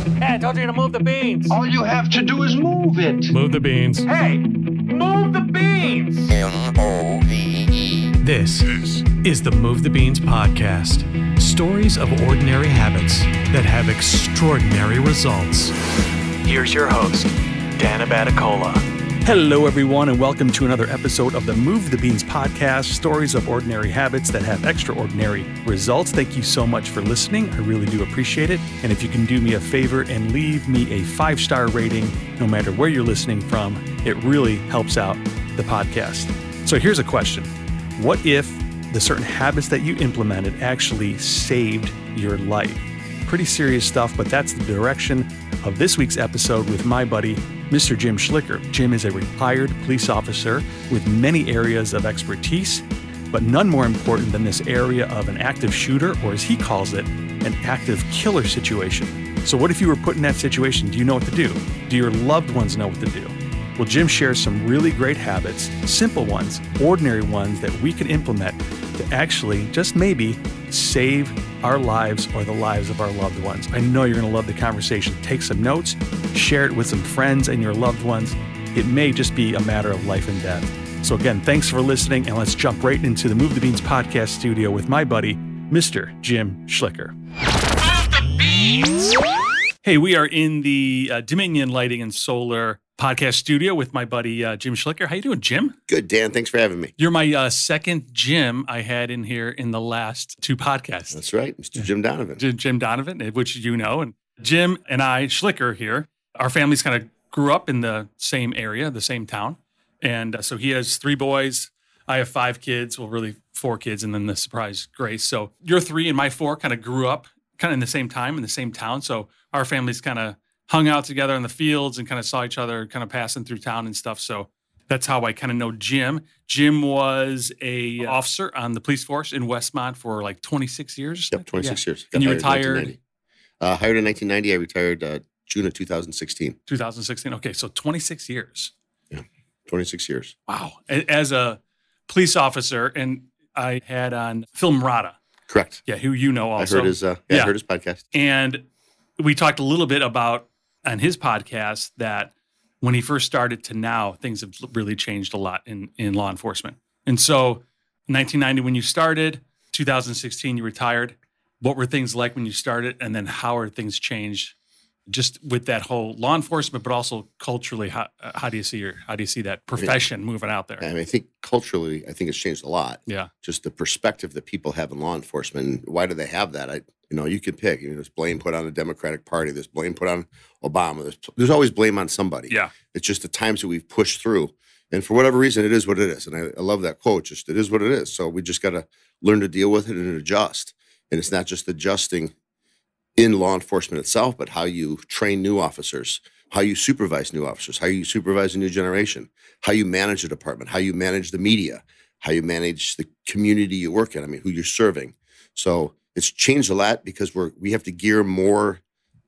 Hey, I told you to move the beans. All you have to do is move it. Move the beans. Hey, move the beans. M-O-V-E. This is the Move the Beans podcast. Stories of ordinary habits that have extraordinary results. Here's your host, Dan Abaticola. Hello, everyone, and welcome to another episode of the Move the Beans podcast, stories of ordinary habits that have extraordinary results. Thank you so much for listening. I really do appreciate it. And if you can do me a favor and leave me a 5-star rating, no matter where you're listening from, it really helps out the podcast. So here's a question. What if the certain habits that you implemented actually saved your life? Pretty serious stuff, but that's the direction of this week's episode with my buddy, Mr. Jim Schlicker. Jim is a retired police officer with many areas of expertise, but none more important than this area of an active shooter, or as he calls it, an active killer situation. So what if you were put in that situation? Do you know what to do? Do your loved ones know what to do? Well, Jim shares some really great habits, simple ones, ordinary ones that we can implement to actually, just maybe, save our lives or the lives of our loved ones. I know you're going to love the conversation. Take some notes, share it with some friends and your loved ones. It may just be a matter of life and death. So again, thanks for listening, and let's jump right into the Move the Beans podcast studio with my buddy, Mr. Jim Schlicker. Move the beans. Hey, we are in the Dominion Lighting and Solar podcast studio with my buddy, Jim Schlicker. How you doing, Jim? Good, Dan. Thanks for having me. You're my second Jim I had in here in the last 2 podcasts. That's right, Mr. Jim Donovan. Jim Donovan, which you know. And Jim and I, Schlicker here, our families kind of grew up in the same area, the same town. And so he has 3 boys. I have 5 kids. Well, really 4 kids, and then the surprise Grace. So your 3 and my 4 kind of grew up kind of in the same time, in the same town. So our families kind of hung out together in the fields and kind of saw each other kind of passing through town and stuff. So that's how I kind of know Jim. Jim was a officer on the police force in Westmont for like 26 years. Yep, 26 years. And you retired? Hired in 1990. I retired June of 2016. 2016. Okay, so 26 years. Yeah, 26 years. Wow. As a police officer, and I had on Phil Murata. Correct. Yeah, who you know also. I heard his podcast. And we talked a little bit about on his podcast that when he first started to now, things have really changed a lot in law enforcement. And so 1990 when you started, 2016 you retired. What were things like when you started? And then how are things changed just with that whole law enforcement, but also culturally? How do you see that profession moving out there? I mean, I think culturally, it's changed a lot. Yeah. Just the perspective that people have in law enforcement. Why do they have that? You can pick. There's blame put on the Democratic Party. There's blame put on Obama. There's always blame on somebody. Yeah. It's just the times that we've pushed through. And for whatever reason, it is what it is. And I love that quote. Just it is what it is. So we just got to learn to deal with it and adjust. And it's not just adjusting in law enforcement itself, but how you train new officers, how you supervise new officers, how you supervise a new generation, how you manage a department, how you manage the media, how you manage the community you work in. I mean, who you're serving. So it's changed a lot because we have to gear more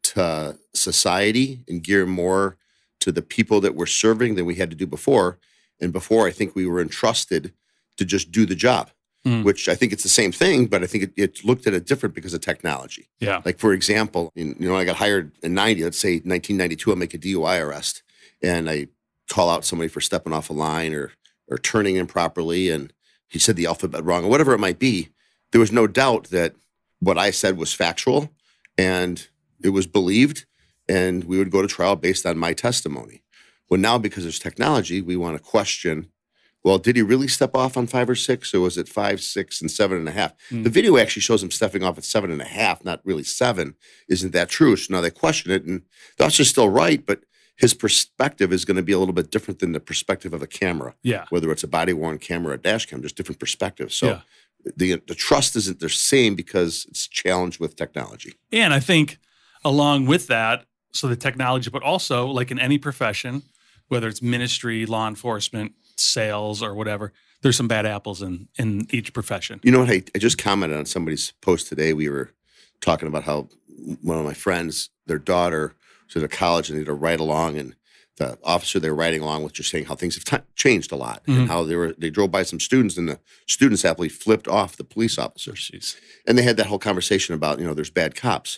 to society and gear more to the people that we're serving than we had to do before. And before, I think we were entrusted to just do the job, which I think it's the same thing, but I think it looked at it different because of technology. Yeah. Like, for example, I got hired in 90, let's say 1992, I'll make a DUI arrest and I call out somebody for stepping off a line or turning improperly and he said the alphabet wrong or whatever it might be. There was no doubt that what I said was factual and it was believed and we would go to trial based on my testimony. Well, now because there's technology, we want to question, well, did he really step off on 5 or 6 or was it 5, 6, and 7.5? The video actually shows him stepping off at 7.5, not really 7. Isn't that true? So now they question it and the officer's still right, but his perspective is going to be a little bit different than the perspective of a camera. Yeah. Whether it's a body-worn camera or a dash cam, there's different perspectives. So the trust isn't the same because it's challenged with technology. And I think along with that, so the technology, but also like in any profession, whether it's ministry, law enforcement, sales, or whatever, there's some bad apples in each profession. You know what? I just commented on somebody's post today. We were talking about how one of my friends, their daughter was at college and they did a ride along, and the officer they were riding along with just saying how things have changed a lot and how they drove by some students and the students happily flipped off the police officers. And they had that whole conversation about, there's bad cops.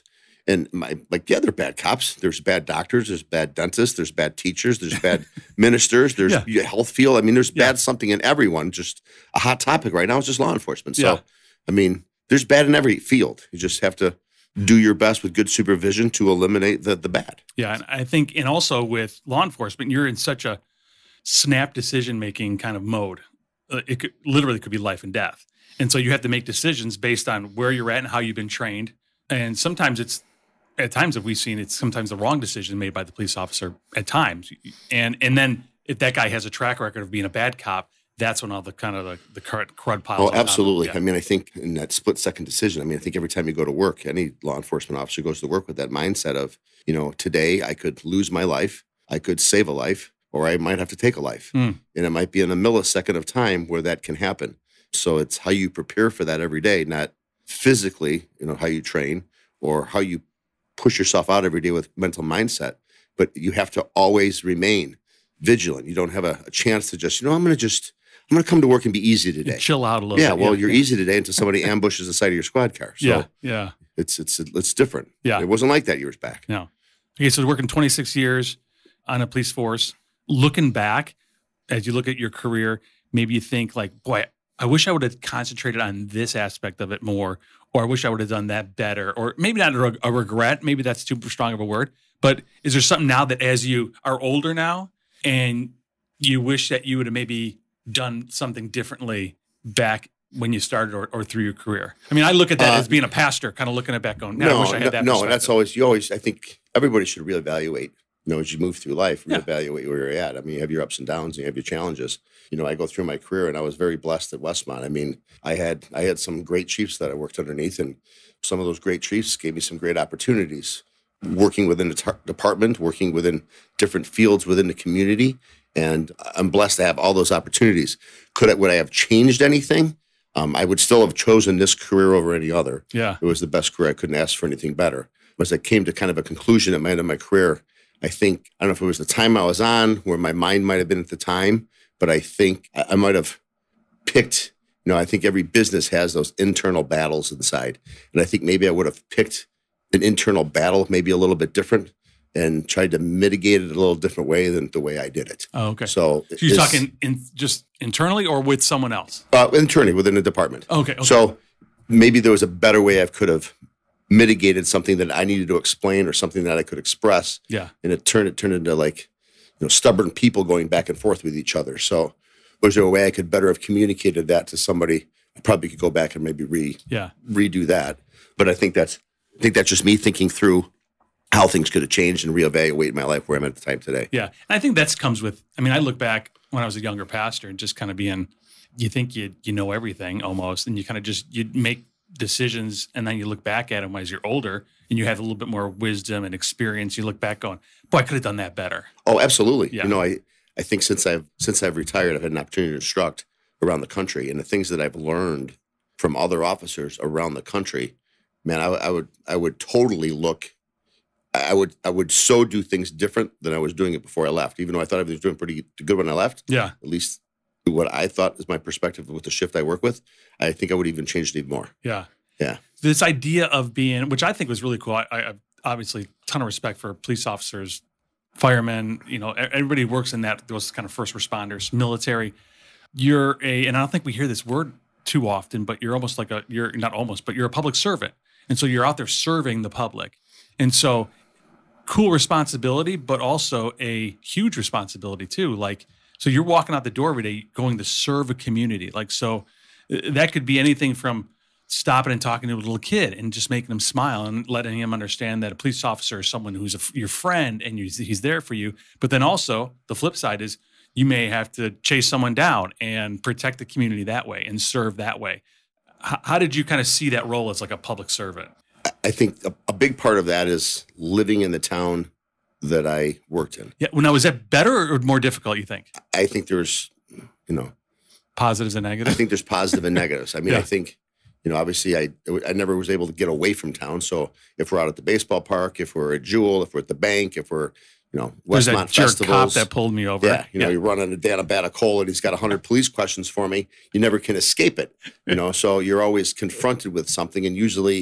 And they're bad cops. There's bad doctors. There's bad dentists. There's bad teachers. There's bad ministers. There's health field. I mean, there's bad something in everyone. Just a hot topic right now is just law enforcement. So, I mean, there's bad in every field. You just have to do your best with good supervision to eliminate the bad. Yeah, and I think, and also with law enforcement, you're in such a snap decision-making kind of mode. It could be life and death. And so you have to make decisions based on where you're at and how you've been trained. And sometimes at times have we seen it's sometimes the wrong decision made by the police officer at times. And then if that guy has a track record of being a bad cop, that's when all the kind of the crud piles. Oh, absolutely. I mean, I think in that split-second decision, I think every time you go to work, any law enforcement officer goes to work with that mindset of, today I could lose my life, I could save a life, or I might have to take a life. And it might be in a millisecond of time where that can happen. So it's how you prepare for that every day, not physically, how you train or how you push yourself out every day with mental mindset, but you have to always remain vigilant. You don't have a chance to just, I'm going to come to work and be easy today. You chill out a little bit. Well, you're easy today until somebody ambushes the side of your squad car. So it's different. Yeah. It wasn't like that years back. No. Okay, so working 26 years on a police force, looking back, as you look at your career, maybe you think like, boy, I wish I would have concentrated on this aspect of it more, or I wish I would have done that better, or maybe not a regret. Maybe that's too strong of a word. But is there something now that as you are older now and you wish that you would have maybe done something differently back when you started or through your career? I mean, I look at that as being a pastor, kind of looking at back going, I wish I had that No, and that's always, I think everybody should reevaluate, as you move through life, reevaluate where you're at. I mean, you have your ups and downs and you have your challenges. I go through my career and I was very blessed at Westmont. I mean, I had some great chiefs that I worked underneath, and some of those great chiefs gave me some great opportunities working within the department, working within different fields within the community. And I'm blessed to have all those opportunities. Would I have changed anything? I would still have chosen this career over any other. Yeah. It was the best career. I couldn't ask for anything better. As I came to kind of a conclusion at the end of my career, I don't know if it was the time I was on, where my mind might have been at the time, but I think I might have picked, I think every business has those internal battles inside. And I think maybe I would have picked an internal battle, maybe a little bit different, and tried to mitigate it a little different way than the way I did it. Oh, okay. So you're talking just internally or with someone else? Internally, within the department. Okay. So maybe there was a better way I could have mitigated something that I needed to explain or something that I could express. Yeah. And it turned into like, stubborn people going back and forth with each other. So was there a way I could better have communicated that to somebody? I probably could go back and maybe redo that. But I think that's just me thinking through how things could have changed and reevaluate my life where I'm at the time today. Yeah. And I think that comes with, I look back when I was a younger pastor and just kind of being, you think you know everything almost, and you kind of you make decisions, and then you look back at them as you're older and you have a little bit more wisdom and experience. You look back going, boy, I could have done that better. Oh, absolutely. Yeah. I think since I've retired, I've had an opportunity to instruct around the country, and the things that I've learned from other officers around the country, man, I would totally look. I would so do things different than I was doing it before I left, even though I thought I was doing pretty good when I left. Yeah. At least what I thought is my perspective with the shift I work with, I think I would even change it even more. Yeah. Yeah. This idea of being, which I think was really cool. I obviously a ton of respect for police officers, firemen, everybody who works in those kind of first responders, military. And I don't think we hear this word too often, but you're almost like you're a public servant. And so you're out there serving the public. And so cool responsibility, but also a huge responsibility too. So you're walking out the door every day going to serve a community. So that could be anything from stopping and talking to a little kid and just making him smile and letting him understand that a police officer is someone who's your friend and he's there for you. But then also the flip side is you may have to chase someone down and protect the community that way and serve that way. How did you kind of see that role as like a public servant? I think a big part of that is living in the town that I worked in. Yeah. Well, now, is that better or more difficult, you think? I think there's, positives and negatives? I think there's positive and negatives. I mean, I think, obviously I never was able to get away from town. So if we're out at the baseball park, if we're at Jewel, if we're at the bank, if we're, There's Westmont that jerk festivals. cop that pulled me over. Yeah, you run into Dan Abatacola and he's got 100 police questions for me. You never can escape it, So you're always confronted with something, and usually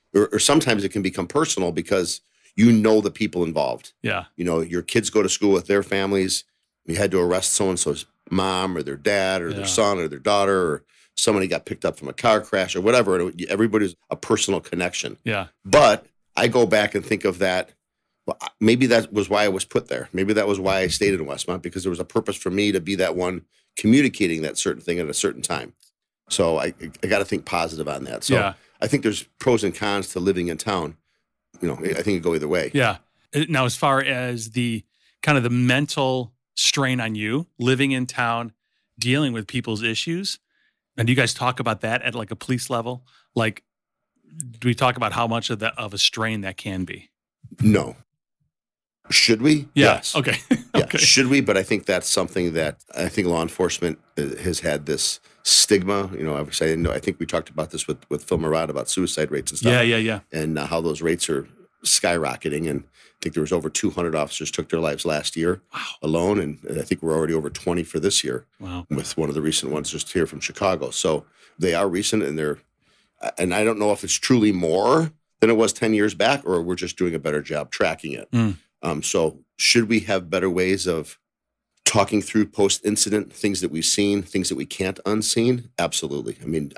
or sometimes it can become personal because you know the people involved. Yeah. You know, your kids go to school with their families. You had to arrest so-and-so's mom or their dad or their son or their daughter, or somebody got picked up from a car crash or whatever. Everybody's a personal connection. Yeah. But I go back and think of that. Well, maybe that was why I was put there. Maybe that was why I stayed in Westmont, because there was a purpose for me to be that one communicating that certain thing at a certain time. So I got to think positive on that. So I think there's pros and cons to living in town. You know, I think it go either way. Yeah. Now, as far as the kind of the mental strain on you living in town, dealing with people's issues, and do you guys talk about that at like a police level? Like, do we talk about how much of a strain that can be? No. Should we? Yeah. Yes. Okay. Yeah. Okay. Should we? But I think that's something that I think law enforcement has had this stigma. You know, I think we talked about this with Phil Murad about suicide rates and stuff. Yeah. And how those rates are skyrocketing. And I think there was over 200 officers took their lives last year alone. And I think we're already over 20 for this year. Wow. With one of the recent ones just here from Chicago. So they are recent, and I don't know if it's truly more than it was 10 years back, or we're just doing a better job tracking it. So should we have better ways of talking through post-incident things that we've seen, things that we can't unseen? Absolutely.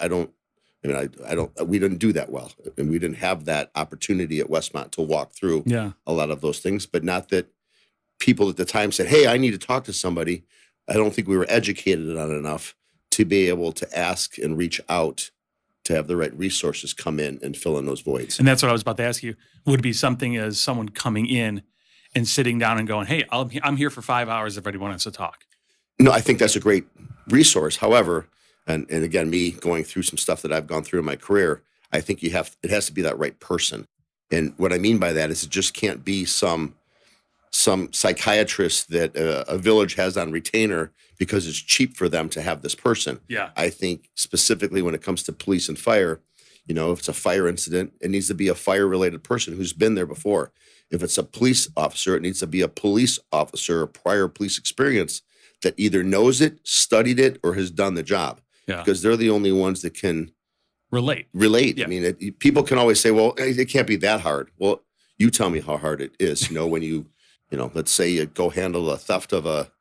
We didn't do that well, and we didn't have that opportunity at Westmont to walk through a lot of those things. But not that people at the time said, "Hey, I need to talk to somebody." I don't think we were educated on enough to be able to ask and reach out to have the right resources come in and fill in those voids. And that's what I was about to ask you. Would it be something as someone coming in and sitting down and going, "Hey, I'm here for 5 hours if anyone wants to talk"? No, I think that's a great resource. However, and again, me going through some stuff that I've gone through in my career, I think it has to be that right person. And what I mean by that is it just can't be some psychiatrist that a village has on retainer because it's cheap for them to have this person. Yeah. I think specifically when it comes to police and fire, you know, if it's a fire incident, it needs to be a fire-related person who's been there before. If it's a police officer, it needs to be a police officer or prior police experience that either knows it, studied it, or has done the job. Yeah. Because they're the only ones that can relate. Yeah. I mean, people can always say, well, it can't be that hard. Well, you tell me how hard it is. You know, when you know, let's say you go handle a theft of a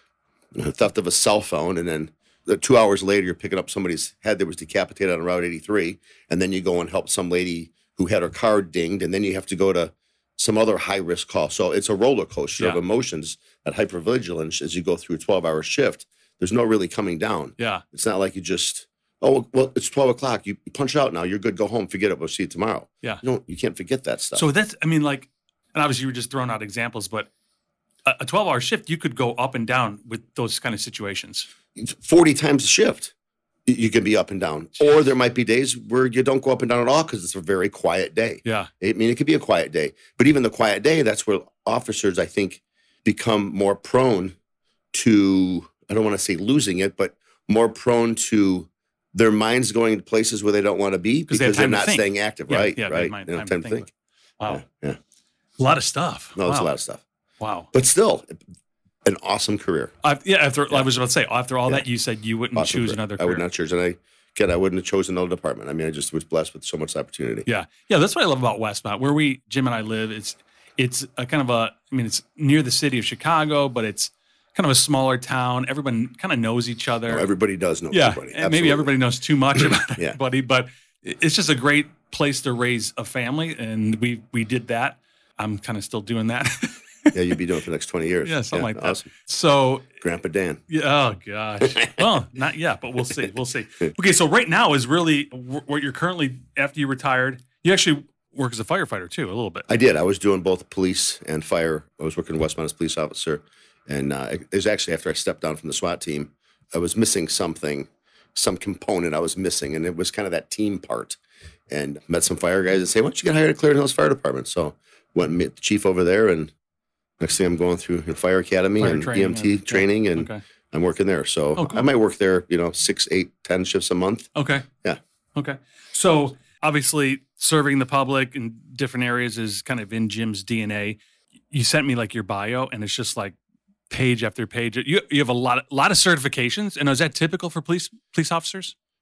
cell phone, and then 2 hours later you're picking up somebody's head that was decapitated on Route 83, and then you go and help some lady who had her car dinged, and then you have to go to some other high-risk call. So it's a roller coaster of emotions at hypervigilance as you go through a 12-hour shift. There's no really coming down. Yeah. It's not like you just, oh, well, it's 12 o'clock. You punch out now. You're good. Go home. Forget it. We'll see you tomorrow. Yeah. You can't forget that stuff. So that's, I mean, like, and obviously you were just throwing out examples, but a 12-hour shift, you could go up and down with those kind of situations. 40 times a shift, you can be up and down. Or there might be days where you don't go up and down at all because it's a very quiet day. Yeah. I mean, it could be a quiet day. But even the quiet day, that's where officers, I think, become more prone to, I don't want to say losing it, but more prone to their minds going to places where they don't want to be because they're not staying active. Yeah, right. Yeah, right. They have time to think. Wow. Yeah. A lot of stuff. No, it's a lot of stuff. Wow. But still, an awesome career. I was about to say, after all that, you said you wouldn't choose another career. I would not choose. And I wouldn't have chosen another department. I mean, I just was blessed with so much opportunity. Yeah. Yeah. That's what I love about Westmont. Where Jim and I live, it's a kind of it's near the city of Chicago, but it's kind of a smaller town. Everyone kind of knows each other. Everybody does know everybody. And maybe everybody knows too much about everybody, but it's just a great place to raise a family. And we did that. I'm kind of still doing that. Yeah, you'd be doing it for the next 20 years. Yeah, something like that. Awesome. So Grandpa Dan. Yeah, oh gosh. Well, not yet, but we'll see. We'll see. Okay, so right now is really what you're currently, after you retired, you actually work as a firefighter too, a little bit. I did. I was doing both police and fire. I was working in Westmont as a police officer. And it was actually after I stepped down from the SWAT team, I was missing some component I was missing. And it was kind of that team part. And met some fire guys and say, why don't you get hired at Clarendon Hills Fire Department? So went and met the chief over there, and next thing I'm going through fire academy and EMT training, and I'm working there. So cool. I might work there, 6, 8, 10 shifts a month. Okay. Yeah. Okay. So obviously serving the public in different areas is kind of in Jim's DNA. You sent me like your bio, and it's just like page after page. You have a lot of certifications, and is that typical for police officers?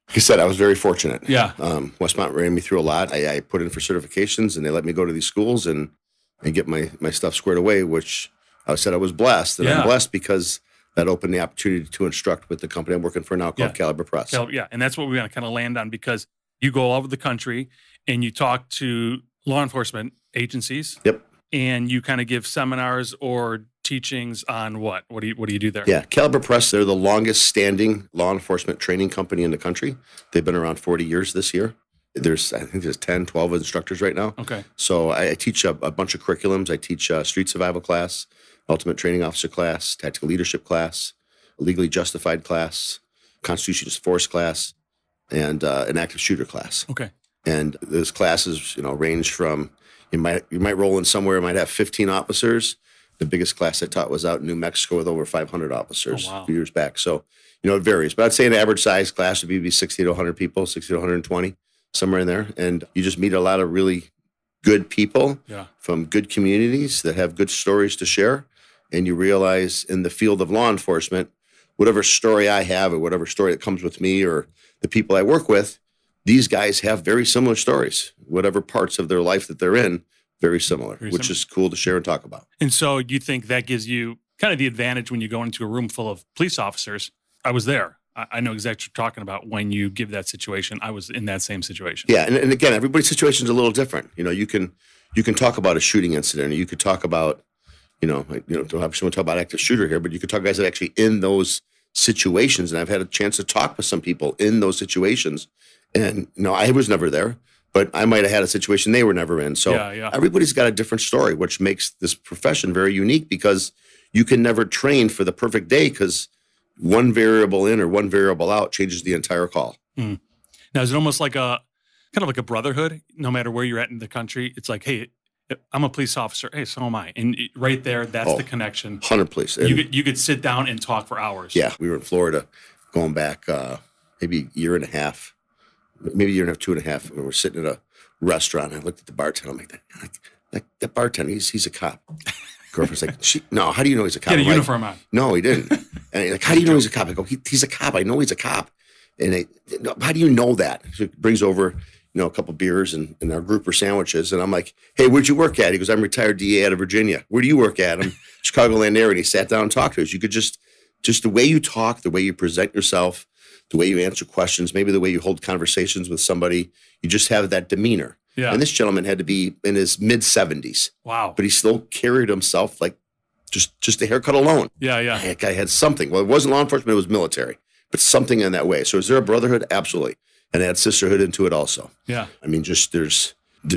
Like I said, I was very fortunate. Yeah. Westmont ran me through a lot. I put in for certifications, and they let me go to these schools and get my stuff squared away, which I said I was blessed. And I'm blessed because that opened the opportunity to instruct with the company I'm working for now called Caliber Press. Yeah, and that's what we want to kind of land on, because you go all over the country and you talk to law enforcement agencies. Yep. And you kind of give seminars or teachings on what? What do you do there? Yeah, Caliber Press, they're the longest standing law enforcement training company in the country. They've been around 40 years this year. I think there's 10, 12 instructors right now. Okay. So I teach a bunch of curriculums. I teach street survival class, ultimate training officer class, tactical leadership class, a legally justified class, constitution of force class, and an active shooter class. Okay. And those classes, range from you might roll in somewhere, it might have 15 officers. The biggest class I taught was out in New Mexico with over 500 officers a few years back. So, it varies. But I'd say an average size class would be 60 to 100 people, 60 to 120, somewhere in there. And you just meet a lot of really good people from good communities that have good stories to share. And you realize in the field of law enforcement, whatever story I have or whatever story that comes with me or the people I work with, these guys have very similar stories. Whatever parts of their life that they're in, very similar, which is cool to share and talk about. And so you think that gives you kind of the advantage when you go into a room full of police officers. I was there. I know exactly what you're talking about when you give that situation. I was in that same situation. Yeah, and again, everybody's situation is a little different. You can talk about a shooting incident, or you could talk about, don't have someone talk about active shooter here, but you could talk guys that are actually in those situations. And I've had a chance to talk with some people in those situations. And, I was never there, but I might have had a situation they were never in. So everybody's got a different story, which makes this profession very unique, because you can never train for the perfect day, because one variable in or one variable out changes the entire call. Mm. Now, is it almost like kind of like a brotherhood? No matter where you're at in the country, it's like, hey, I'm a police officer. Hey, so am I. And right there, that's the connection. 100%. You could sit down and talk for hours. Yeah, we were in Florida going back maybe a year and a half, maybe a year and a half, 2.5. We were sitting at a restaurant. And I looked at the bartender. I'm like that bartender, he's a cop. Girlfriend's like, no, how do you know he's a cop? Get a uniform on. No, he didn't. And he's like, how do you know he's a cop? I go, he's a cop. I know he's a cop. And how do you know that? So he brings over, a couple beers and our grouper sandwiches. And I'm like, hey, where'd you work at? He goes, I'm retired DA out of Virginia. Where do you work at? I'm Chicagoland area. And he sat down and talked to us. You could just the way you talk, the way you present yourself, the way you answer questions, maybe the way you hold conversations with somebody, you just have that demeanor. Yeah. And this gentleman had to be in his mid-70s. Wow. But he still carried himself like just a haircut alone. Yeah. That guy had something. Well, it wasn't law enforcement, it was military, but something in that way. So is there a brotherhood? Absolutely. And add sisterhood into it also. Yeah. I mean, it's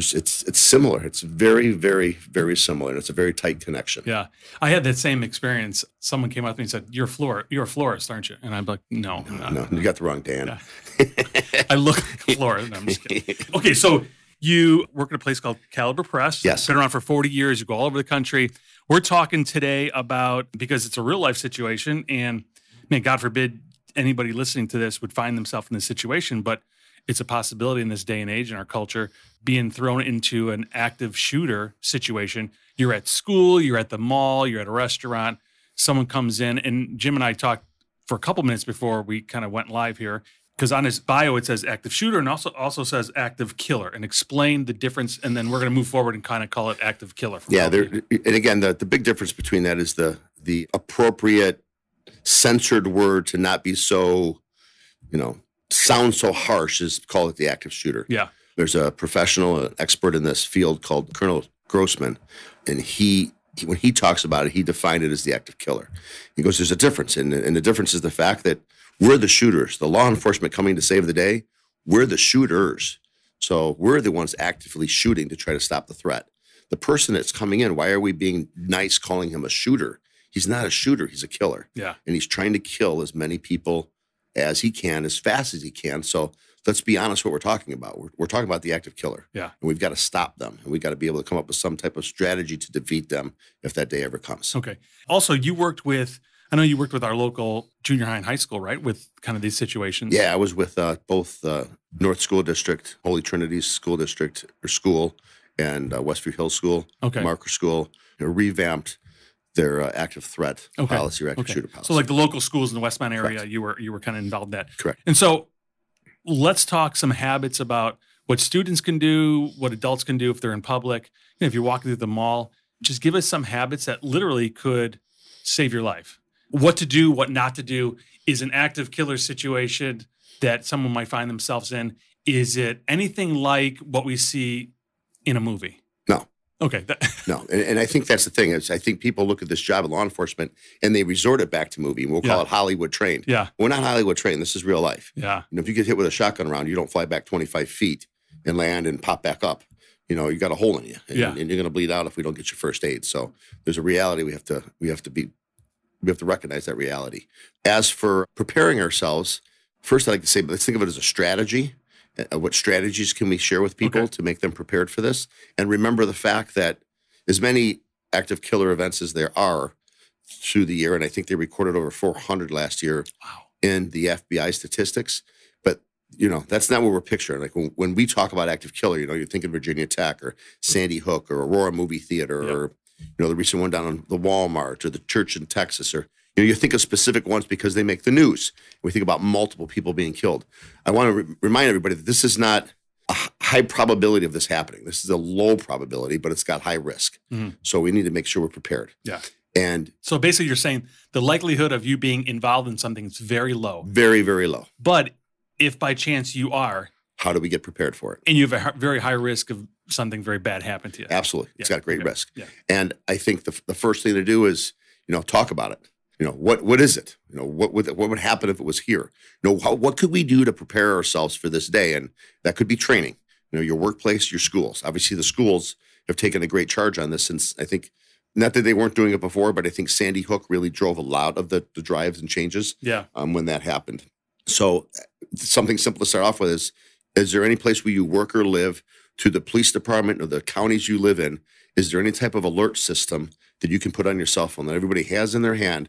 similar. It's very, very, very similar. And it's a very tight connection. Yeah. I had that same experience. Someone came up to me and said, you're a florist, aren't you? And I'm like, no, you got the wrong Dan. Yeah. I look like a florist. No, I'm just kidding. Okay, so you work at a place called Caliber Press. Yes. It's been around for 40 years. You go all over the country. We're talking today about, because it's a real life situation, and man, God forbid anybody listening to this would find themselves in this situation, but it's a possibility in this day and age in our culture, being thrown into an active shooter situation. You're at school, you're at the mall, you're at a restaurant, someone comes in, and Jim and I talked for a couple minutes before we kind of went live here, because on his bio it says active shooter and also says active killer, and explain the difference, and then we're going to move forward and kind of call it active killer. Yeah, and again, the big difference between that is the appropriate censored word to not be so, sound so harsh, is call it the active shooter. Yeah. There's a professional, an expert in this field called Colonel Grossman, and he when he talks about it, he defined it as the active killer. He goes, there's a difference, and the difference is the fact that we're the shooters. The law enforcement coming to save the day, we're the shooters. So we're the ones actively shooting to try to stop the threat. The person that's coming in, why are we being nice calling him a shooter? He's not a shooter, he's a killer. Yeah. And he's trying to kill as many people as he can, as fast as he can. So let's be honest what we're talking about. We're talking about the active killer. Yeah. And we've got to stop them. And we've got to be able to come up with some type of strategy to defeat them if that day ever comes. Okay. Also, I know you worked with our local junior high and high school, right? With kind of these situations. Yeah, I was with both North School District, Holy Trinity School District, or school, and Westview Hill School, Marker School, revamped their active threat policy or active shooter policy. So like the local schools in the Westmont area, you were kind of involved in that. Correct. And so let's talk some habits about what students can do, what adults can do if they're in public. If you're walking through the mall, just give us some habits that literally could save your life. What to do, what not to do. Is an active killer situation that someone might find themselves in, is it anything like what we see in a movie? No. Okay. No. And I think that's the thing is I think people look at this job of law enforcement and they resort it back to movie. We'll call it Hollywood trained. Yeah. We're not Hollywood trained. This is real life. Yeah. If you get hit with a shotgun round, you don't fly back 25 feet and land and pop back up. You got a hole in you. And you're going to bleed out if we don't get you first aid. So there's a reality we have to recognize that reality. As for preparing ourselves, first I'd like to say, let's think of it as a strategy. What strategies can we share with people to make them prepared for this? And remember the fact that as many active killer events as there are through the year, and I think they recorded over 400 last year in the FBI statistics, but that's not what we're picturing. Like when we talk about active killer, you're thinking Virginia Tech or Sandy Hook or Aurora Movie Theater or the recent one down on the Walmart or the church in Texas, or you think of specific ones because they make the news. We think about multiple people being killed. I want to remind everybody that this is not a high probability of this happening. This is a low probability, but it's got high risk. Mm-hmm. So we need to make sure we're prepared. Yeah. And so basically you're saying the likelihood of you being involved in something is very low. Very, very low. But if by chance you are, how do we get prepared for it? And you have a very high risk of something very bad happen to you. Absolutely. It's got great risk. Yeah. And I think the first thing to do is, talk about it. What is it? What would happen if it was here? What could we do to prepare ourselves for this day? And that could be training, your workplace, your schools. Obviously the schools have taken a great charge on this since I think, not that they weren't doing it before, but I think Sandy Hook really drove a lot of the drives and changes when that happened. So something simple to start off with is there any place where you work or live, to the police department or the counties you live in, is there any type of alert system that you can put on your cell phone that everybody has in their hand,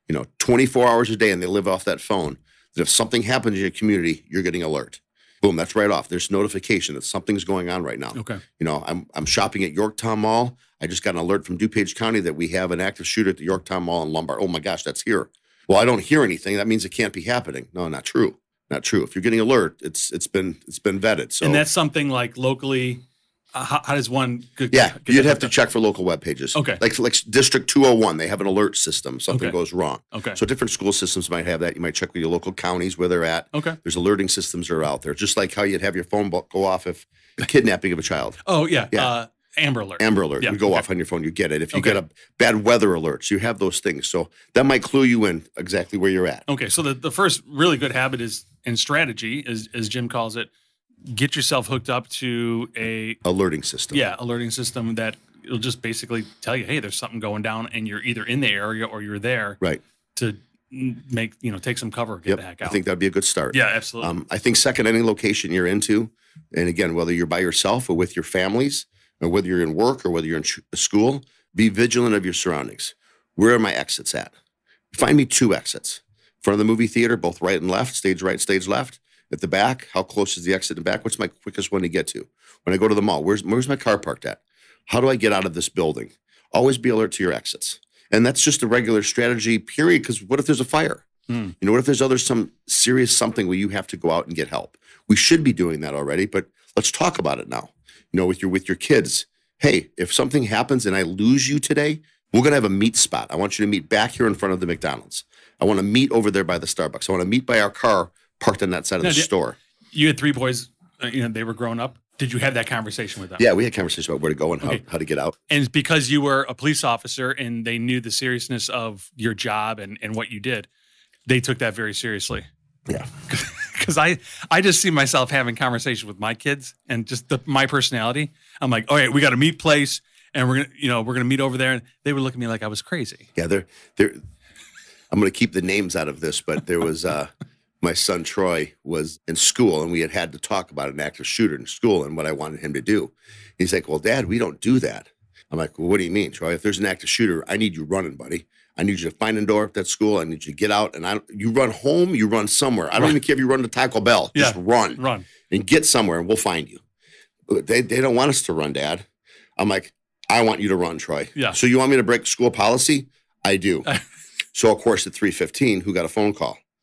24 hours a day, and they live off that phone, that if something happens in your community, you're getting alert. Boom, that's right off. There's notification that something's going on right now. Okay. I'm shopping at Yorktown Mall. I just got an alert from DuPage County that we have an active shooter at the Yorktown Mall in Lombard. Oh my gosh, that's here. Well, I don't hear anything. That means it can't be happening. No, not true. Not true. If you're getting alert, it's been vetted. So, and that's something like locally. How does one? You'd have to check for local web pages. Okay. Like District 201, they have an alert system. Something goes wrong. Okay. So different school systems might have that. You might check with your local counties where they're at. Okay. There's alerting systems that are out there. Just like how you'd have your phone go off if a kidnapping of a child. Oh yeah. Yeah. Amber Alert. Amber Alert. You go off on your phone, you get it. If you get a bad weather alerts, you have those things. So that might clue you in exactly where you're at. Okay. So the first really good habit is, and strategy, as Jim calls it, get yourself hooked up to a alerting system. Yeah, alerting system that will just basically tell you, hey, there's something going down, and you're either in the area or you're there. Right. To take some cover, get the heck out. I think that'd be a good start. Yeah, absolutely. I think second, any location you're into, and again, whether you're by yourself or with your families, or whether you're in work or whether you're in school, be vigilant of your surroundings. Where are my exits at? Find me 2 exits. In front of the movie theater, both right and left, stage right, stage left. At the back, how close is the exit in the back? What's my quickest one to get to? When I go to the mall, where's my car parked at? How do I get out of this building? Always be alert to your exits. And that's just a regular strategy, period, because what if there's a fire? What if there's some serious something where you have to go out and get help? We should be doing that already, but let's talk about it now. With your kids, hey, if something happens and I lose you today, we're going to have a meet spot. I want you to meet back here in front of the McDonald's. I want to meet over there by the Starbucks. I want to meet by our car parked on that side of the store. You had 3 boys, they were growing up. Did you have that conversation with them? Yeah, we had conversation about where to go and how to get out. And because you were a police officer and they knew the seriousness of your job and what you did, they took that very seriously. Yeah. Because I just see myself having conversations with my kids and just my personality. I'm like, all right, we got a meet place and we're gonna meet over there. And they would look at me like I was crazy. Yeah, I'm gonna keep the names out of this, but there was my son Troy was in school and we had to talk about an active shooter in school and what I wanted him to do. He's like, well, Dad, we don't do that. I'm like, well, what do you mean, Troy? If there's an active shooter, I need you running, buddy. I need you to find a door at that school. I need you to get out, and you run home, you run somewhere. I don't even care if you run to Taco Bell. Just run, and get somewhere, and we'll find you. They don't want us to run, Dad. I'm like, I want you to run, Troy. Yeah. So you want me to break school policy? I do. So of course at 3:15, who got a phone call?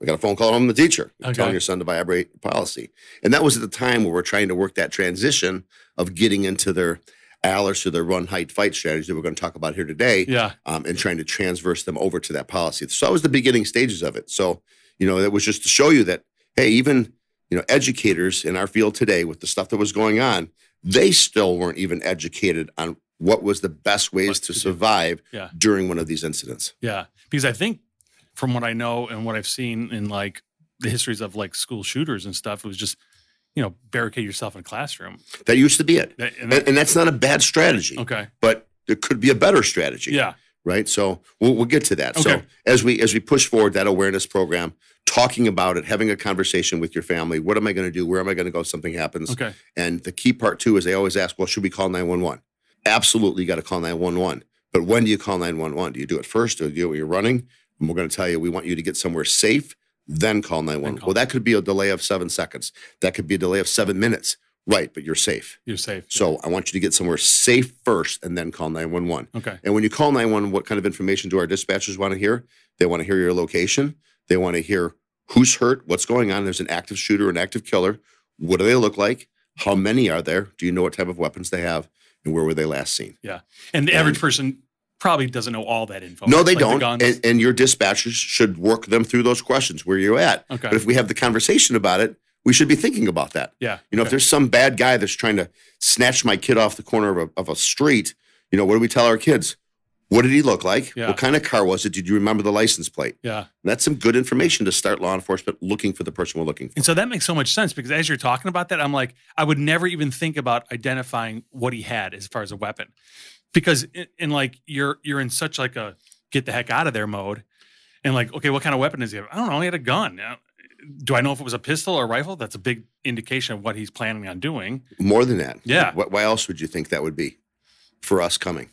We got a phone call from the teacher Okay. telling your son to vibrate policy. And that was at the time where we're trying to work that transition of getting into their ALICE or their run, hide, fight strategy that we're going to talk about here today. Yeah. And trying to transverse them over to that policy. So that was the beginning stages of it. So, that was just to show you that, hey, even, educators in our field today with the stuff that was going on, they still weren't even educated on what was the best ways to survive Yeah. during one of these incidents. Yeah. Because I think from what I know and what I've seen in like the histories of like school shooters and stuff, it was just, barricade yourself in a classroom. That used to be it. And And that's not a bad strategy. okay. But there could be a better strategy. Yeah. Right. So we'll get to that. Okay. So as we push forward that awareness program, talking about it, having a conversation with your family, what am I going to do? Where am I going to go if something happens? Okay. And the key part too is they always ask, well, should we call 911? Absolutely, you got to call 911. But when do you call 911? Do you do it first or do you do it when you're running? And we're going to tell you, we want you to get somewhere safe, then call 911. Well, that could be a delay of 7 seconds. That could be a delay of 7 minutes. Right, but you're safe. You're safe. So I want you to get somewhere safe first and then call 911. Okay. And when you call 911, what kind of information do our dispatchers want to hear? They want to hear your location. They want to hear who's hurt, what's going on. There's an active shooter, an active killer. What do they look like? How many are there? Do you know what type of weapons they have? And where were they last seen? Yeah. And the average person probably doesn't know all that info. No, they Like the don't. guns. And your dispatchers should work them through those questions. Where you're at. Okay. But if we have the conversation about it, we should be thinking about that. Yeah. If there's some bad guy that's trying to snatch my kid off the corner of a street, what do we tell our kids? What did he look like? Yeah. What kind of car was it? Did you remember the license plate? Yeah. That's some good information to start law enforcement looking for the person we're looking for. And so that makes so much sense because as you're talking about that, I'm like, I would never even think about identifying what he had as far as a weapon. Because in like you're in such like a get the heck out of there mode. And like, okay, what kind of weapon does he have? I don't know. He had a gun. Do I know if it was a pistol or a rifle? That's a big indication of what he's planning on doing. More than that. Yeah. Why else would you think that would be for us coming?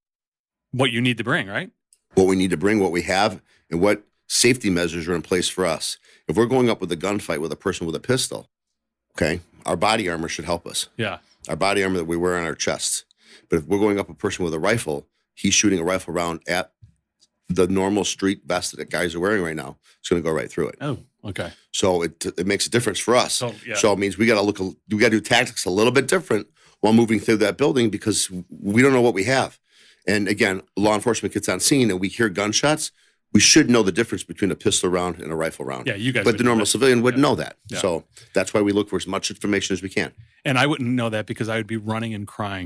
What you need to bring, right? What we need to bring, what we have, and what safety measures are in place for us. If we're going up with a gunfight with a person with a pistol, okay, our body armor should help us. Yeah. Our body armor that we wear on our chests. But if we're going up a person with a rifle, he's shooting a rifle round at the normal street vest that guys are wearing right now. It's going to go right through it. Oh, okay. So it makes a difference for us. So, yeah. So it means we got to do tactics a little bit different while moving through that building because we don't know what we have. And again, law enforcement gets on scene and we hear gunshots. We should know the difference between a pistol round and a rifle round. Yeah, you guys. But the normal civilian wouldn't Yeah. know that. Yeah. So that's why we look for as much information as we can. And I wouldn't know that because I would be running and crying.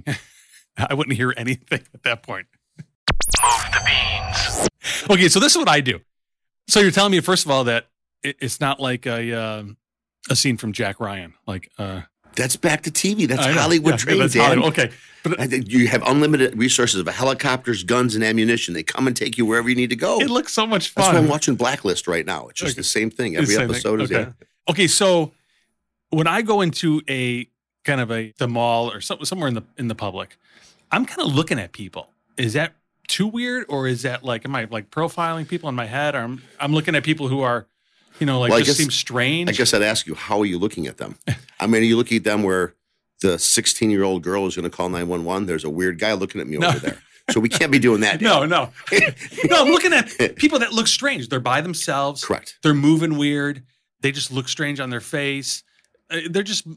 I wouldn't hear anything at that point. Move the beans. Okay, so this is what I do. So you're telling me, first of all, that it's not like a scene from Jack Ryan. Like That's back to TV. That's I know. Hollywood Yeah, trained, that's Dan. Hollywood. Okay, but I think you have unlimited resources of helicopters, guns, and ammunition. They come and take you wherever you need to go. it looks so much That's fun. why I'm watching Blacklist right now. It's just Okay. the same thing. The Every same thing. episode is Okay. Okay, so when I go into a kind of the mall or somewhere in the public, I'm kind of looking at people. Is that too weird, or is that like, am I like profiling people in my head, or I'm looking at people who are, Well, I just guess- seem strange? I guess I'd ask you, how are you looking at them? I mean, are you looking at them where the 16-year-old girl is going to call 911? There's a weird guy looking at me over there. So we can't be doing that. No. No, I'm looking at people that look strange. They're by themselves. Correct. They're moving weird. They just look strange on their face. They're just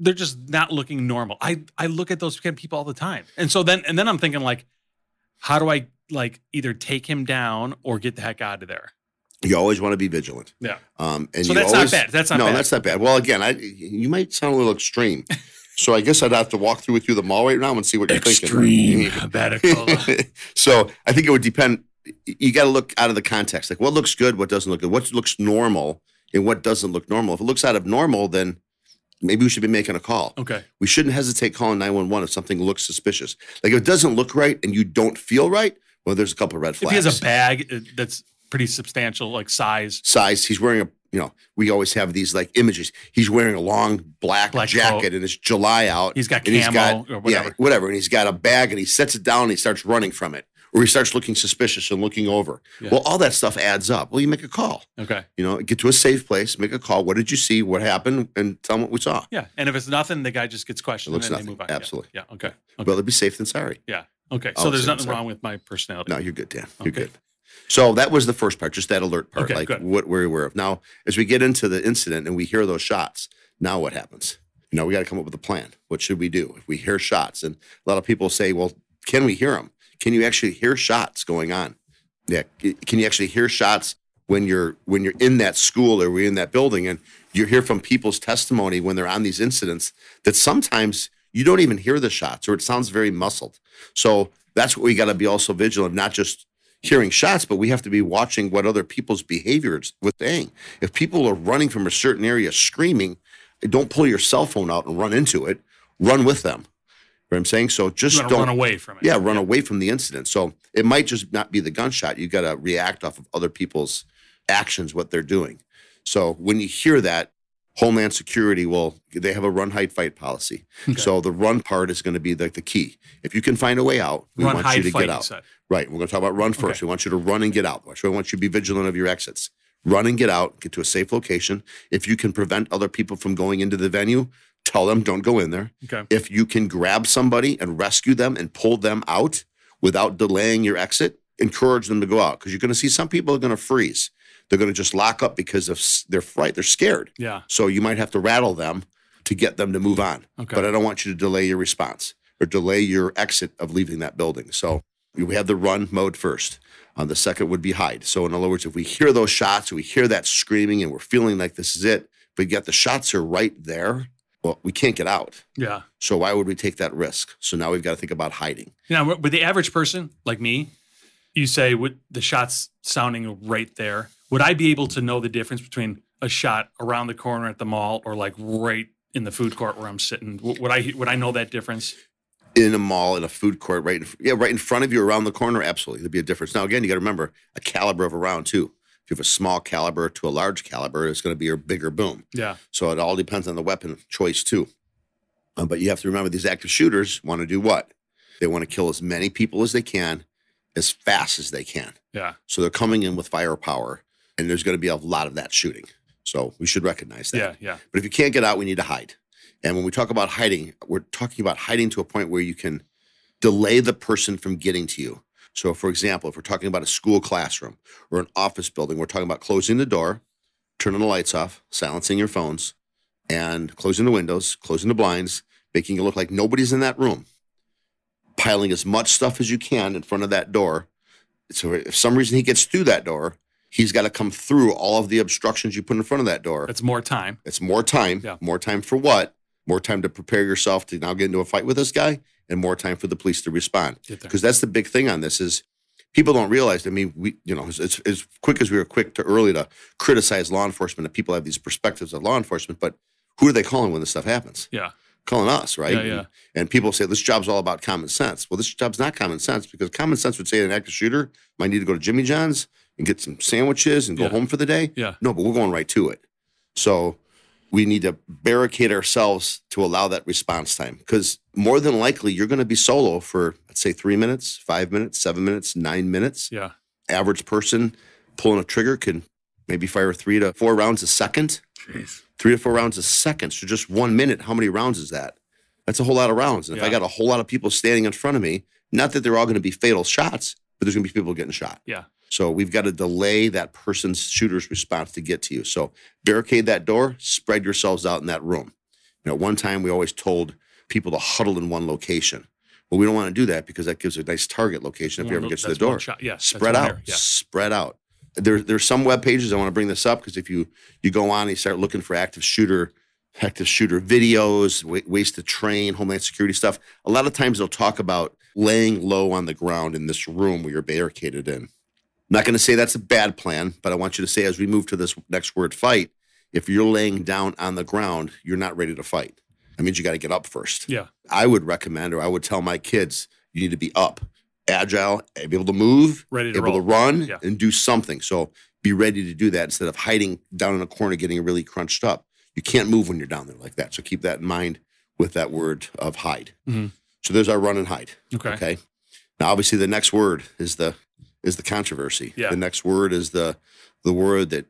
not looking normal. I look at those kind of people all the time. And so then I'm thinking like, how do I like either take him down or get the heck out of there? You always want to be vigilant. Yeah. And So you that's always, not bad. That's not no, bad. that's not bad. Well, again, you might sound a little extreme. So I guess I'd have to walk through with you the mall right now and see what you're thinking. Radical. So I think it would depend. You got to look out of the context. Like what looks good, what doesn't look good, what looks normal, and what doesn't look normal. If it looks out of normal, then maybe we should be making a call. Okay. We shouldn't hesitate calling 911 if something looks suspicious. Like if it doesn't look right and you don't feel right, well, there's a couple of red If flags. he has a bag that's pretty substantial, like size. Size, he's wearing we always have these like images. He's wearing a long black jacket coat. and it's July out. He's got and camo or whatever. Yeah, whatever. And he's got a bag and he sets it down and he starts running from it. Or he starts looking suspicious and looking over. Yeah. Well, all that stuff adds up. Well, you make a call. Okay. Get to a safe place, make a call. What did you see? What happened? And tell them what we saw. Yeah. And if it's nothing, the guy just gets questioned It looks and then nothing. they move on. Absolutely. Yeah. Okay. Rather be safe than sorry. Yeah. Okay. I'll So there's say nothing so. wrong with my personality. No, you're good, Dan. You're Okay. good. So that was the first part, just that alert part, Okay, like good. what we're aware of. Now, as we get into the incident and we hear those shots, now what happens? We got to come up with a plan. What should we do if we hear shots? And a lot of people say, well, can we hear them? Can you actually hear shots going on? Yeah. Can you actually hear shots when you're in that school or we're in that building, and you hear from people's testimony when they're on these incidents that sometimes you don't even hear the shots or it sounds very muscled. So that's what we got to be also vigilant, not just hearing shots, but we have to be watching what other people's behaviors were saying. If people are running from a certain area screaming, don't pull your cell phone out and run into it. Run with them. You know what I'm saying? So just don't run away from it. Yeah, run away from the incident. So it might just not be the gunshot. You got to react off of other people's actions, what they're doing. So when you hear that, Homeland Security they have a run, hide, fight policy. Okay. So the run part is going to be the key. If you can find a way out, we Run, want hide, you to fight, get you out. said. Right. We're going to talk about run first. Okay. We want you to run and get out. We want you to be vigilant of your exits. Run and get out, get to a safe location. If you can prevent other people from going into the venue, tell them don't go in there. Okay. If you can grab somebody and rescue them and pull them out without delaying your exit, encourage them to go out, because you're going to see some people are going to freeze. They're going to just lock up because of their fright. They're scared. Yeah. So you might have to rattle them to get them to move on. Okay. But I don't want you to delay your response or delay your exit of leaving that building. So we have the run mode first. The second would be hide. So in other words, if we hear those shots, we hear that screaming and we're feeling like this is it, but yet the shots are right there, well, we can't get out. Yeah. So why would we take that risk? So now we've got to think about hiding. Now, with the average person like me, you say with the shots sounding right there, would I be able to know the difference between a shot around the corner at the mall or like right in the food court where I'm sitting? Would I know that difference? In a mall, in a food court, right in front of you, around the corner, absolutely, there'd be a difference. Now, again, you got to remember a caliber of a round too. If you have a small caliber to a large caliber, it's going to be a bigger boom. Yeah. So it all depends on the weapon choice too. But you have to remember these active shooters want to do what? They want to kill as many people as they can, as fast as they can. Yeah. So they're coming in with firepower, and there's going to be a lot of that shooting. So we should recognize that. Yeah. Yeah. But if you can't get out, we need to hide. And when we talk about hiding, we're talking about hiding to a point where you can delay the person from getting to you. So, for example, if we're talking about a school classroom or an office building, we're talking about closing the door, turning the lights off, silencing your phones, and closing the windows, closing the blinds, making it look like nobody's in that room, piling as much stuff as you can in front of that door. So if for some reason he gets through that door, he's got to come through all of the obstructions you put in front of that door. That's more time. It's more time. Yeah. More time for what? More time to prepare yourself to now get into a fight with this guy, and more time for the police to respond. Get there. Because that's the big thing on this is people don't realize. I mean, we, as quick as we were quick to early to criticize law enforcement, and people have these perspectives of law enforcement, but who are they calling when this stuff happens? Yeah. Calling us, right? Yeah, yeah. And people say this job's all about common sense. Well, this job's not common sense, because common sense would say an active shooter might need to go to Jimmy John's and get some sandwiches and go Yeah. home for the day. Yeah. No, but we're going right to it. So we need to barricade ourselves to allow that response time, because more than likely you're going to be solo for, let's say, 3 minutes, 5 minutes, 7 minutes, 9 minutes. Yeah. Average person pulling a trigger can maybe fire 3 to 4 rounds a second. Jeez. 3 to 4 rounds a second. So just 1 minute, how many rounds is that? That's a whole lot of rounds. And if Yeah. I got a whole lot of people standing in front of me, not that they're all going to be fatal shots, but there's going to be people getting shot. Yeah. So we've got to delay that person's shooter's response to get to you. So barricade that door, spread yourselves out in that room. One time we always told people to huddle in one location. Well, we don't want to do that, because that gives a nice target location if you ever get to the That's door. one shot. Yeah. Spread that's out, one there. Yeah. spread out. There's some web pages, I want to bring this up, because if you go on and you start looking for active shooter videos, ways to train, Homeland Security stuff, a lot of times they'll talk about laying low on the ground in this room where you're barricaded in. I'm not going to say that's a bad plan, but I want you to say, as we move to this next word, fight, if you're laying down on the ground, you're not ready to fight. That means you got to get up first. Yeah. I would recommend, or I would tell my kids, you need to be up, agile, be able to move, Ready to able roll. to run, Yeah. and do something. So be ready to do that instead of hiding down in a corner, getting really crunched up. You can't move when you're down there like that. So keep that in mind with that word of hide. Mm-hmm. So there's our run and hide. Okay. Now, obviously, the next word is the controversy. Yeah. The next word is the word that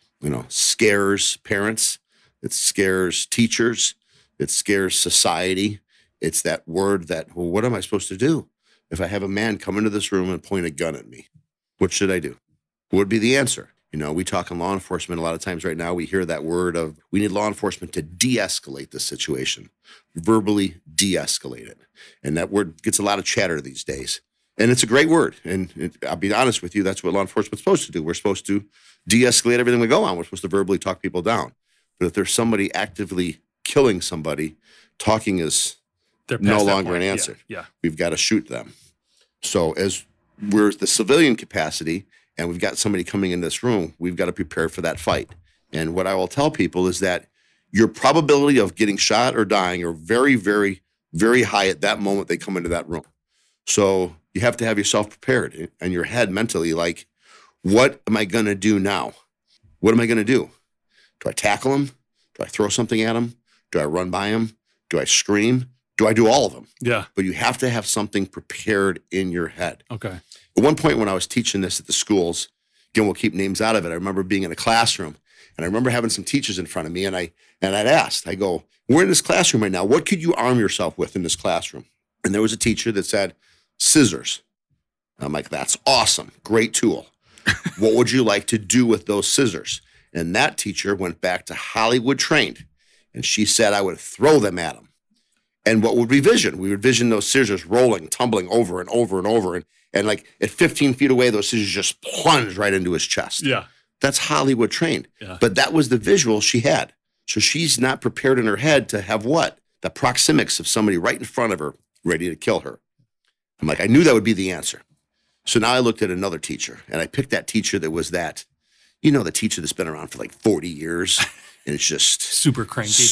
scares parents. It scares teachers. It scares society. It's that word that, well, what am I supposed to do if I have a man come into this room and point a gun at me? What should I do? What would be the answer? You know, we talk in law enforcement a lot of times right now. We hear that word of we need law enforcement to de-escalate the situation, verbally de-escalate it. And that word gets a lot of chatter these days. And it's a great word. And I'll be honest with you, that's what law enforcement's supposed to do. We're supposed to de-escalate everything we go on. We're supposed to verbally talk people down. But if there's somebody actively killing somebody, talking is no longer an answer. Yeah. We've got to shoot them. So as we're the civilian capacity and we've got somebody coming in this room, we've got to prepare for that fight. And what I will tell people is that your probability of getting shot or dying are very, very, very high at that moment they come into that room. So you have to have yourself prepared in your head mentally, like, what am I going to do now? What am I going to do? Do I tackle him? Do I throw something at him? Do I run by him? Do I scream? Do I do all of them? Yeah. But you have to have something prepared in your head. Okay. At one point when I was teaching this at the schools, again, we'll keep names out of it. I remember being in a classroom and I remember having some teachers in front of me and I'd asked, I go, we're in this classroom right now. What could you arm yourself with in this classroom? And there was a teacher that said, scissors. I'm like, that's awesome. Great tool. What would you like to do with those scissors? And that teacher went back to Hollywood trained. And she said I would throw them at him. And what would we vision? We would vision those scissors rolling, tumbling over and over and over. And like at 15 feet away, those scissors just plunged right into his chest. Yeah. That's Hollywood trained. Yeah. But that was the visual she had. So she's not prepared in her head to have what? The proxemics of somebody right in front of her ready to kill her. I'm like, I knew that would be the answer. So now I looked at another teacher and I picked that teacher that was that, you know, the teacher that's been around for like 40 years and it's just super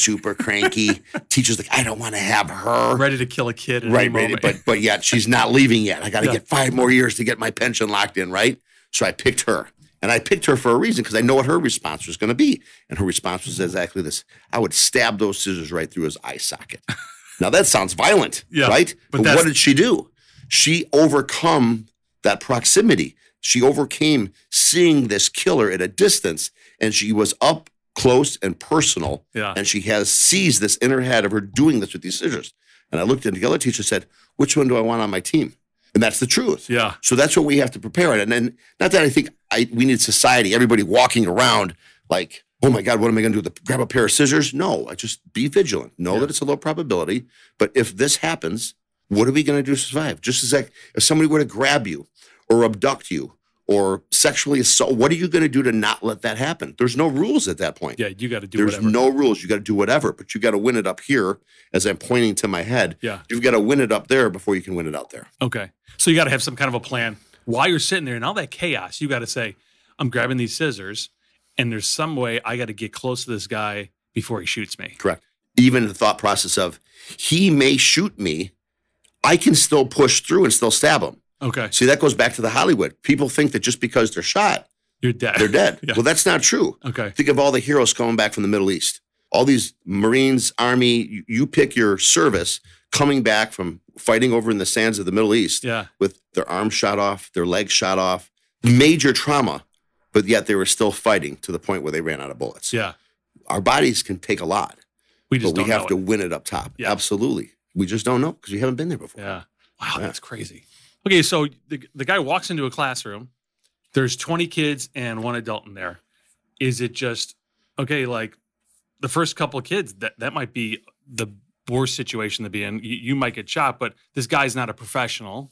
cranky. Teacher's like, I don't want to have her. Ready to kill a kid. Right. But yet she's not leaving yet. I got to Yeah. get 5 more years to get my pension locked in. Right. So I picked her and I picked her for a reason because I know what her response was going to be. And her response was exactly this. I would stab those scissors right through his eye socket. Now that sounds violent, Yeah, right? but But what did she do? She overcome that proximity. She overcame seeing this killer at a distance, and she was up close and personal. Yeah. And she has sees this in her head of her doing this with these scissors. And I looked at the other teacher and said, which one do I want on my team? And that's the truth. Yeah. So that's what we have to prepare. And then not that I think we need society, everybody walking around like, oh my God, what am I going to do? Grab a pair of scissors? No, I just be vigilant. Know that it's a low probability. But if this happens, what are we going to do to survive? Just as like if somebody were to grab you or abduct you or sexually assault, what are you going to do to not let that happen? There's no rules at that point. Yeah, you got to do There's whatever. no rules. You got to do whatever, but you got to win it up here as I'm pointing to my head. Yeah. You've got to win it up there before you can win it out there. Okay. So you got to have some kind of a plan. While you're sitting there and all that chaos, you got to say, I'm grabbing these scissors and there's some way I got to get close to this guy before he shoots me. Correct. Even the thought process of he may shoot me, I can still push through and still stab him. Okay. See, that goes back to the Hollywood. People think that just because they're shot, You're dead. they're dead. Yeah. Well, that's not true. Okay. Think of all the heroes coming back from the Middle East. All these Marines, Army, you pick your service coming back from fighting over in the sands of the Middle East Yeah. with their arms shot off, their legs shot off, major trauma, but yet they were still fighting to the point where they ran out of bullets. Yeah. Our bodies can take a lot, We just but we don't have know to it. win it up top. Yeah. Absolutely. We just don't know because we haven't been there before. Yeah. Wow, that's crazy. Okay, so the guy walks into a classroom. There's 20 kids and 1 adult in there. Is it just, okay, like the first couple of kids, that might be the worst situation to be in. You might get shot, but this guy's not a professional.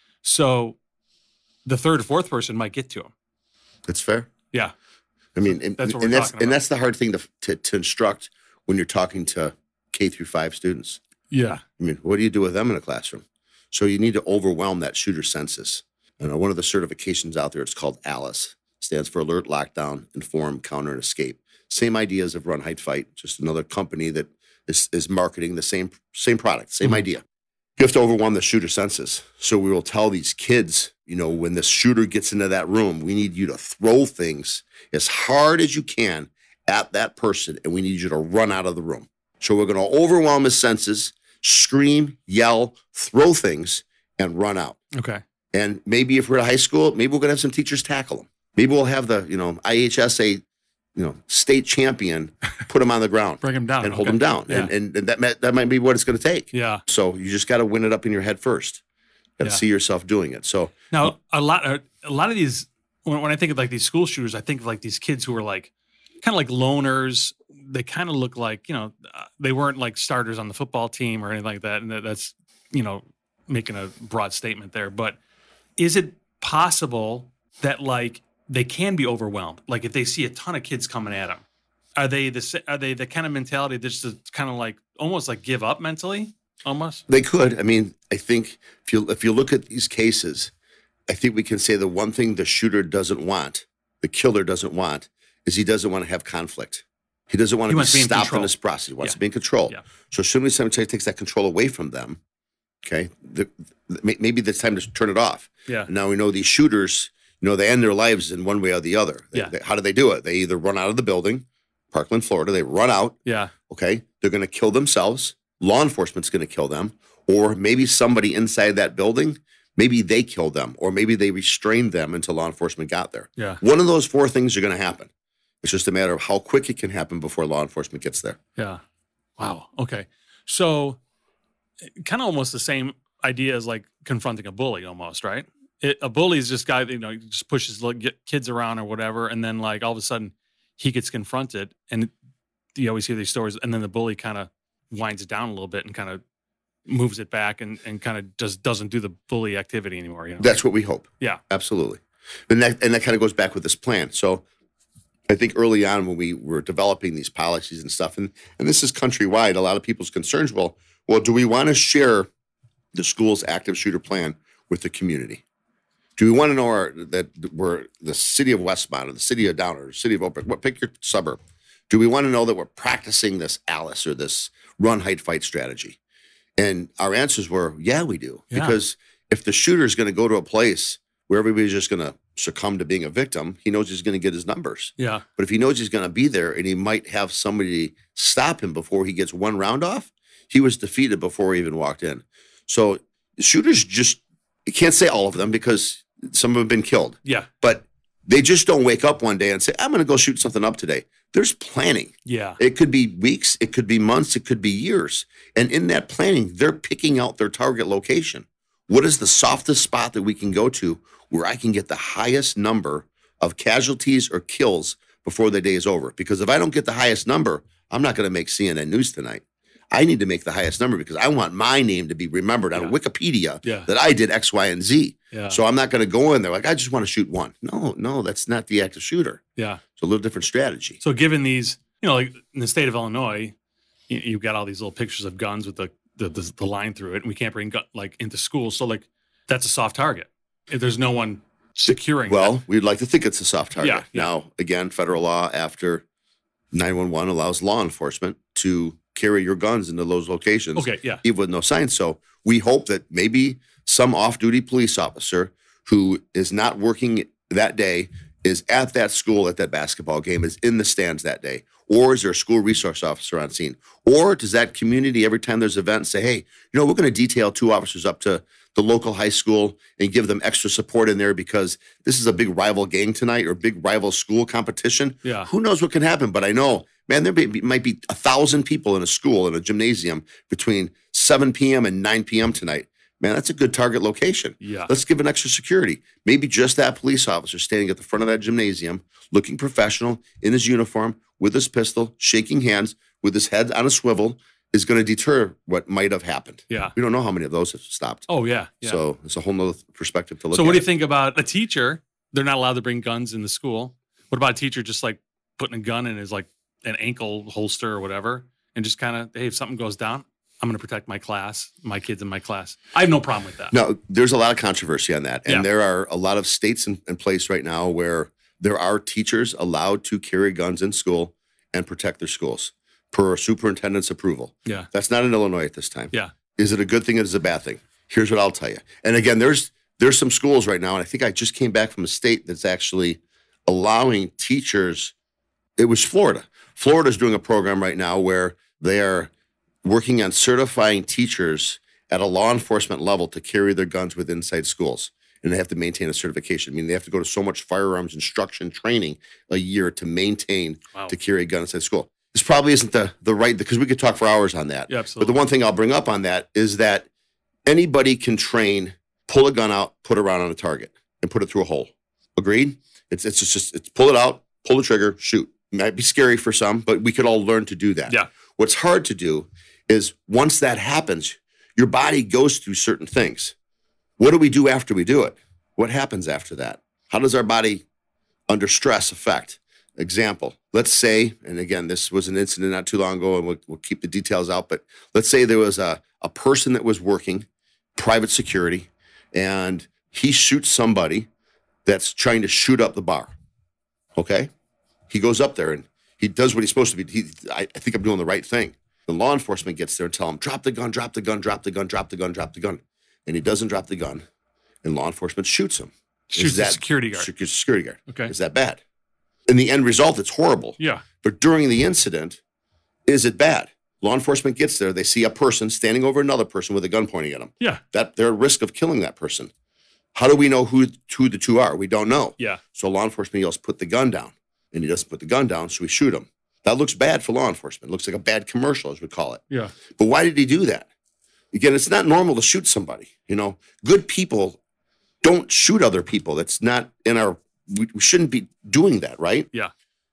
So the third or fourth person might get to him. That's fair. Yeah. I mean, that's what we're and that's talking about. and that's the hard thing to instruct when you're talking to K through 5 students. Yeah. I mean, what do you do with them in a classroom? So you need to overwhelm that shooter census. And one of the certifications out there, it's called ALICE. Stands for Alert, Lockdown, Inform, Counter, and Escape. Same ideas of Run, Hide, Fight. Just another company that is marketing the same product, same idea. You have to overwhelm the shooter census. So we will tell these kids, you know, when the shooter gets into that room, we need you to throw things as hard as you can at that person, and we need you to run out of the room. So we're going to overwhelm his senses, scream, yell, throw things, and run out. Okay. And maybe if we're at high school, maybe we're going to have some teachers tackle them. Maybe we'll have the, IHSA, state champion, put them on the ground. Bring him down. And hold them down. Yeah. And that might be what it's going to take. Yeah. So you just got to win it up in your head first. Got to Yeah. see yourself doing it. So Now, a lot a lot of these, when I think of like these school shooters, I think of like these kids who are like kind of like loners. They kind of look like, they weren't like starters on the football team or anything like that. And that's, making a broad statement there. But is it possible that like they can be overwhelmed? Like if they see a ton of kids coming at them, are they the kind of mentality that's just kind of like almost like give up mentally almost? They could. I mean, I think if you look at these cases, I think we can say the one thing the shooter doesn't want, the killer doesn't want, is he doesn't want to have conflict. He doesn't want to be stopped in this process. He wants to be in control. Yeah. So as soon as somebody takes that control away from them, okay, maybe it's time to turn it off. Yeah. Now we know these shooters, they end their lives in one way or the other. How do they do it? They either run out of the building, Parkland, Florida. They run out. Yeah. Okay. They're going to kill themselves. Law enforcement's going to kill them. Or maybe somebody inside that building, maybe they killed them. Or maybe they restrained them until law enforcement got there. Yeah. One of those four things are going to happen. It's just a matter of how quick it can happen before law enforcement gets there. Yeah. Wow. Okay. So kind of almost the same idea as like confronting a bully almost, right? A bully is just guy that, just pushes kids around or whatever. And then like all of a sudden he gets confronted and you always hear these stories. And then the bully kind of winds it down a little bit and kind of moves it back and kind of just doesn't do the bully activity anymore. That's what we hope. Yeah. Absolutely. And that kind of goes back with this plan. So I think early on when we were developing these policies and stuff, and this is countrywide, a lot of people's concerns, well, do we want to share the school's active shooter plan with the community? Do we want to know that we're the city of Westmont or the city of Downer or the city of Oak Brook, pick your suburb. Do we want to know that we're practicing this Alice or this run, hide, fight strategy? And our answers were, yeah, we do. Yeah. Because if the shooter is going to go to a place where everybody's just going to succumb to being a victim, he knows he's going to get his numbers. Yeah. But if he knows he's going to be there and he might have somebody stop him before he gets one round off, he was defeated before he even walked in. So shooters you can't say all of them because some of them have been killed. Yeah. But they just don't wake up one day and say, I'm going to go shoot something up today. There's planning. Yeah. It could be weeks, it could be months, it could be years. And in that planning, they're picking out their target location. What is the softest spot that we can go to where I can get the highest number of casualties or kills before the day is over? Because if I don't get the highest number, I'm not going to make CNN News tonight. I need to make the highest number because I want my name to be remembered on Wikipedia that I did X, Y, and Z. Yeah. So I'm not going to go in there like, I just want to shoot one. No, that's not the active shooter. Yeah. It's a little different strategy. So given these, like in the state of Illinois, you've got all these little pictures of guns with the line through it, and we can't bring into schools. So like that's a soft target. If there's no one securing that. We'd like to think it's a soft target. Yeah. Now, again, federal law after 911 allows law enforcement to carry your guns into those locations. Okay, yeah. Even with no signs. So we hope that maybe some off-duty police officer who is not working that day is at that school at that basketball game, is in the stands that day. Or is there a school resource officer on scene? Or does that community, every time there's an event, say, hey, we're going to detail 2 officers up to the local high school and give them extra support in there because this is a big rival gang tonight or big rival school competition. Yeah. Who knows what can happen? But I know, man, there might be 1,000 people in a school, in a gymnasium between 7 p.m. and 9 p.m. tonight. Man, that's a good target location. Yeah. Let's give an extra security. Maybe just that police officer standing at the front of that gymnasium, looking professional in his uniform, with his pistol, shaking hands, with his head on a swivel, is going to deter what might have happened. Yeah. We don't know how many of those have stopped. Oh, yeah. So it's a whole nother perspective to look at. So what do you think about a teacher? They're not allowed to bring guns in the school. What about a teacher just like putting a gun in his like an ankle holster or whatever and just kind of, hey, if something goes down, I'm going to protect my class, my kids in my class. I have no problem with that. No, there's a lot of controversy on that. And there are a lot of states in place right now where there are teachers allowed to carry guns in school and protect their schools per superintendent's approval. Yeah. That's not in Illinois at this time. Yeah. Is it a good thing or is it a bad thing? Here's what I'll tell you. And again, there's some schools right now, and I think I just came back from a state that's actually allowing teachers. It was Florida. Florida's doing a program right now where they are working on certifying teachers at a law enforcement level to carry their guns with inside schools. And they have to maintain a certification. I mean, they have to go to so much firearms instruction training a year to maintain to carry a gun inside school. This probably isn't the right, because we could talk for hours on that. Yeah, absolutely. But the one thing I'll bring up on that is that anybody can train, pull a gun out, put a round on a target. and put it through a hole. Agreed? It's pull it out, pull the trigger, shoot. It might be scary for some, but we could all learn to do that. Yeah. What's hard to do is once that happens, your body goes through certain things. What do we do after we do it? What happens after that? How does our body under stress affect? Example, let's say, and again, this was an incident not too long ago, and we'll keep the details out, but let's say there was a person that was working private security, and he shoots somebody that's trying to shoot up the bar, okay? He goes up there, and he does what he's supposed to be. I think I'm doing the right thing. The law enforcement gets there and tell him, drop the gun, drop the gun, drop the gun, drop the gun, drop the gun. And he doesn't drop the gun, and law enforcement shoots him. Shoots the security guard. Shoots the security guard. Okay. Is that bad? In the end result, it's horrible. Yeah. But during the incident, is it bad? Law enforcement gets there. They see a person standing over another person with a gun pointing at them. Yeah. That they're at risk of killing that person. How do we know who the two are? We don't know. Yeah. So law enforcement yells, put the gun down. And he doesn't put the gun down, so we shoot him. That looks bad for law enforcement. It looks like a bad commercial, as we call it. Yeah. But why did he do that? Again, it's not normal to shoot somebody. Good people don't shoot other people. That's not in our, we shouldn't be doing that, right? Yeah.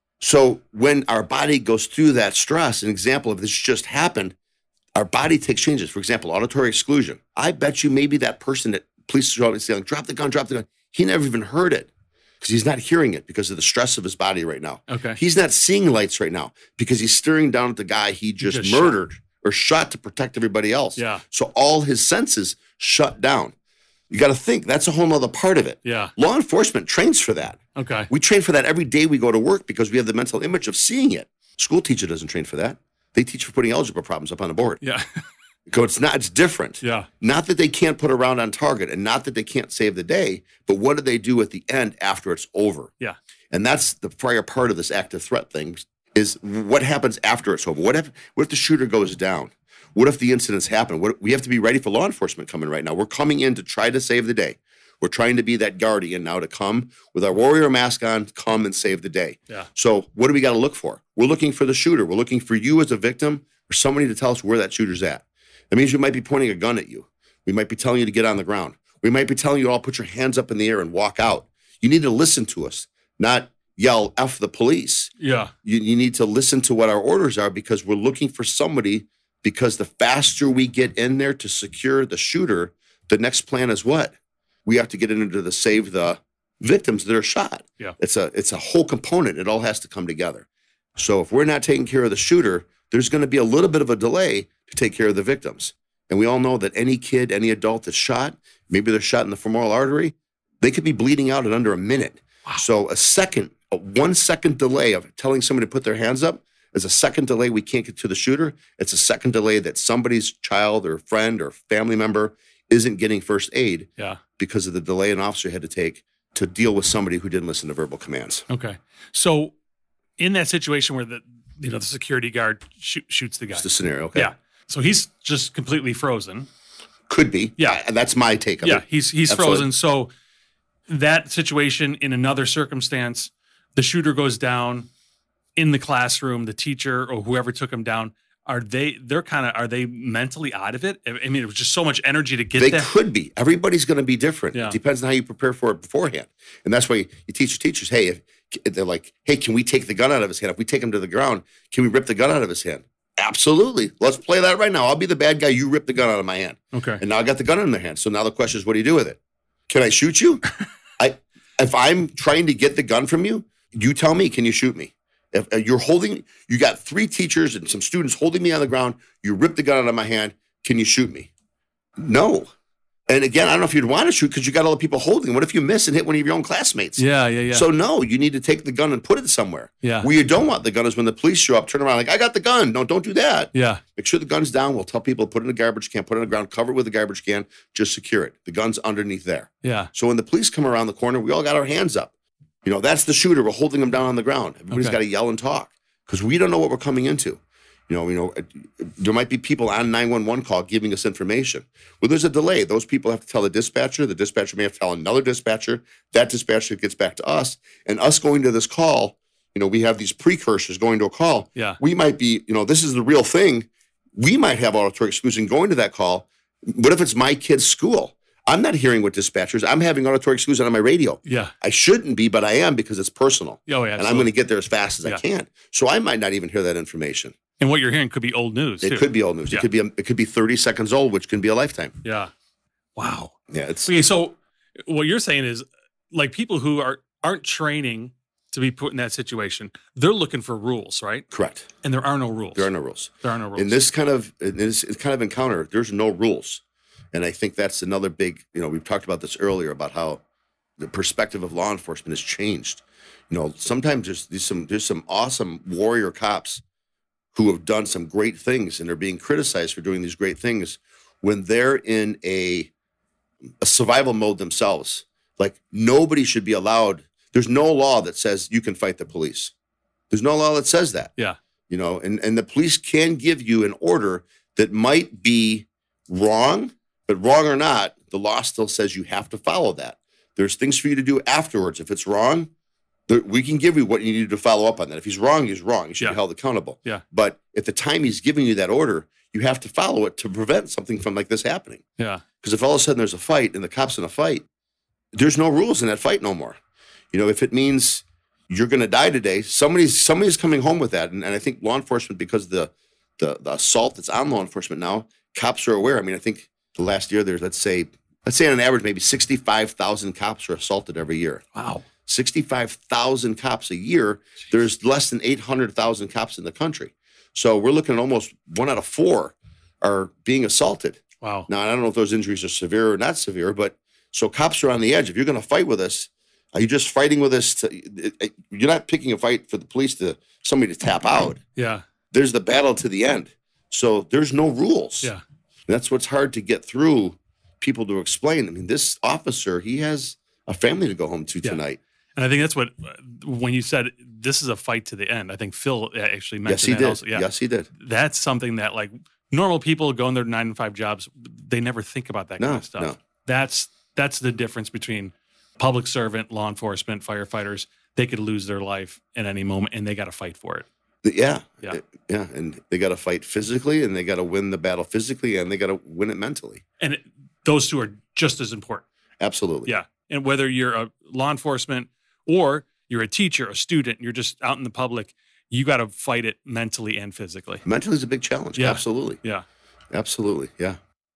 So when our body goes through that stress, an example of this just happened, our body takes changes. For example, auditory exclusion. I bet you maybe that person that police are always saying, drop the gun, he never even heard it because he's not hearing it because of the stress of his body right now. Okay. He's not seeing lights right now because he's staring down at the guy he just murdered or shot to protect everybody else. Yeah. So all his senses shut down. You got to think, that's a whole nother part of it. Yeah. Law enforcement trains for that. Okay. We train for that every day we go to work because we have the mental image of seeing it. School teacher doesn't train for that. They teach for putting algebra problems up on the board. Yeah. So it's different. Yeah. Not that they can't put a round on target and not that they can't save the day, but what do they do at the end after it's over? Yeah. And that's the prior part of this active threat thing is what happens after it's over. What if the shooter goes down? What if the incidents happen? We have to be ready for law enforcement coming right now. We're coming in to try to save the day. We're trying to be that guardian now to come with our warrior mask on, come and save the day. Yeah. So what do we got to look for? We're looking for the shooter. We're looking for you as a victim or somebody to tell us where that shooter's at. That means we might be pointing a gun at you. We might be telling you to get on the ground. We might be telling you to all put your hands up in the air and walk out. You need to listen to us, not yell F the police. Yeah. You need to listen to what our orders are because we're looking for somebody. Because the faster we get in there to secure the shooter, the next plan is what? We have to get into the save the victims that are shot. Yeah. It's a whole component. It all has to come together. So if we're not taking care of the shooter, there's going to be a little bit of a delay to take care of the victims. And we all know that any kid, any adult that's shot, maybe they're shot in the femoral artery, they could be bleeding out in under a minute. Wow. So a 1 second delay of telling somebody to put their hands up, is a second delay we can't get to the shooter. It's a second delay that somebody's child or friend or family member isn't getting first aid because of the delay an officer had to take to deal with somebody who didn't listen to verbal commands. Okay. So in that situation where the security guard shoots the guy. It's the scenario, okay. Yeah. So he's just completely frozen. Could be. Yeah. And that's my take of it. Yeah, he's frozen. So that situation in another circumstance, the shooter goes down in the classroom, the teacher or whoever took him down, are they mentally out of it? I mean, it was just so much energy to get there. They could be. Everybody's going to be different. Yeah. It depends on how you prepare for it beforehand. And that's why you teach your teachers, hey, they're like, hey, can we take the gun out of his hand? If we take him to the ground, can we rip the gun out of his hand? Absolutely. Let's play that right now. I'll be the bad guy. You rip the gun out of my hand. Okay. And now I got the gun in their hand. So now the question is, what do you do with it? Can I shoot you? If I'm trying to get the gun from you, you tell me, can you shoot me? If you got 3 teachers and some students holding me on the ground, you rip the gun out of my hand, can you shoot me? No. And again, I don't know if you'd want to shoot because you got all the people holding. What if you miss and hit one of your own classmates? Yeah. So no, you need to take the gun and put it somewhere. Yeah. Where you don't want the gun is when the police show up, turn around like, I got the gun. No, don't do that. Yeah. Make sure the gun's down. We'll tell people to put it in a garbage can, put it on the ground, cover it with a garbage can, just secure it. The gun's underneath there. Yeah. So when the police come around the corner, we all got our hands up. That's the shooter. We're holding him down on the ground. Everybody's got to yell and talk because we don't know what we're coming into. There might be people on 911 call giving us information. Well, there's a delay. Those people have to tell the dispatcher. The dispatcher may have to tell another dispatcher. That dispatcher gets back to us. And us going to this call, we have these precursors going to a call. Yeah. We might be, this is the real thing. We might have auditory exclusion going to that call. What if it's my kid's school? I'm not hearing what dispatchers. I'm having auditory exclusion on my radio. Yeah. I shouldn't be, but I am because it's personal. Oh, yeah. And I'm going to get there as fast as I can. So I might not even hear that information. And what you're hearing could be old news, It too. could be old news. Yeah. It could be 30 seconds old, which can be a lifetime. Yeah. Wow. Yeah. It's Okay, so what you're saying is, like, people who aren't training to be put in that situation, they're looking for rules, right? correct. And there are no rules. There are no rules. There are no rules. In this kind of encounter, there's no rules. And I think that's another big, we've talked about this earlier about how the perspective of law enforcement has changed. Sometimes there's some awesome warrior cops who have done some great things and are being criticized for doing these great things when they're in a survival mode themselves. Like, nobody should be allowed. There's no law that says you can fight the police. There's no law that says that. Yeah. And the police can give you an order that might be wrong, but wrong or not, the law still says you have to follow that. There's things for you to do afterwards. If it's wrong, we can give you what you need to follow up on that. If he's wrong, he's wrong. He should be held accountable. Yeah. But at the time he's giving you that order, you have to follow it to prevent something from like this happening. Yeah. Because if all of a sudden there's a fight and the cop's in a fight, there's no rules in that fight no more. If it means you're going to die today, somebody's coming home with that. And I think law enforcement, because the assault that's on law enforcement now, cops are aware. I mean, I think the last year there's, let's say on an average, maybe 65,000 cops are assaulted every year. Wow. 65,000 cops a year. There's less than 800,000 cops in the country. So we're looking at almost 1 out of 4 are being assaulted. Wow. Now, I don't know if those injuries are severe or not severe, but so cops are on the edge. If you're going to fight with us, are you just fighting with us? You're not picking a fight for the police to somebody to tap out. Yeah. There's the battle to the end. So there's no rules. Yeah. That's what's hard to get through people to explain. I mean, this officer, he has a family to go home to tonight. And I think that's what, when you said this is a fight to the end, I think Phil actually mentioned that also. Yeah. Yes, he did. That's something that, like, normal people go in their 9-to-5 jobs, they never think about that kind of stuff. No. That's the difference between public servant, law enforcement, firefighters. They could lose their life at any moment, and they got to fight for it. Yeah. And they got to fight physically, and they got to win the battle physically, and they got to win it mentally. And those two are just as important. Absolutely. Yeah. And whether you're a law enforcement or you're a teacher, a student, you're just out in the public, you got to fight it mentally and physically. Mentally is a big challenge. Yeah. Absolutely. Yeah. Absolutely. Yeah.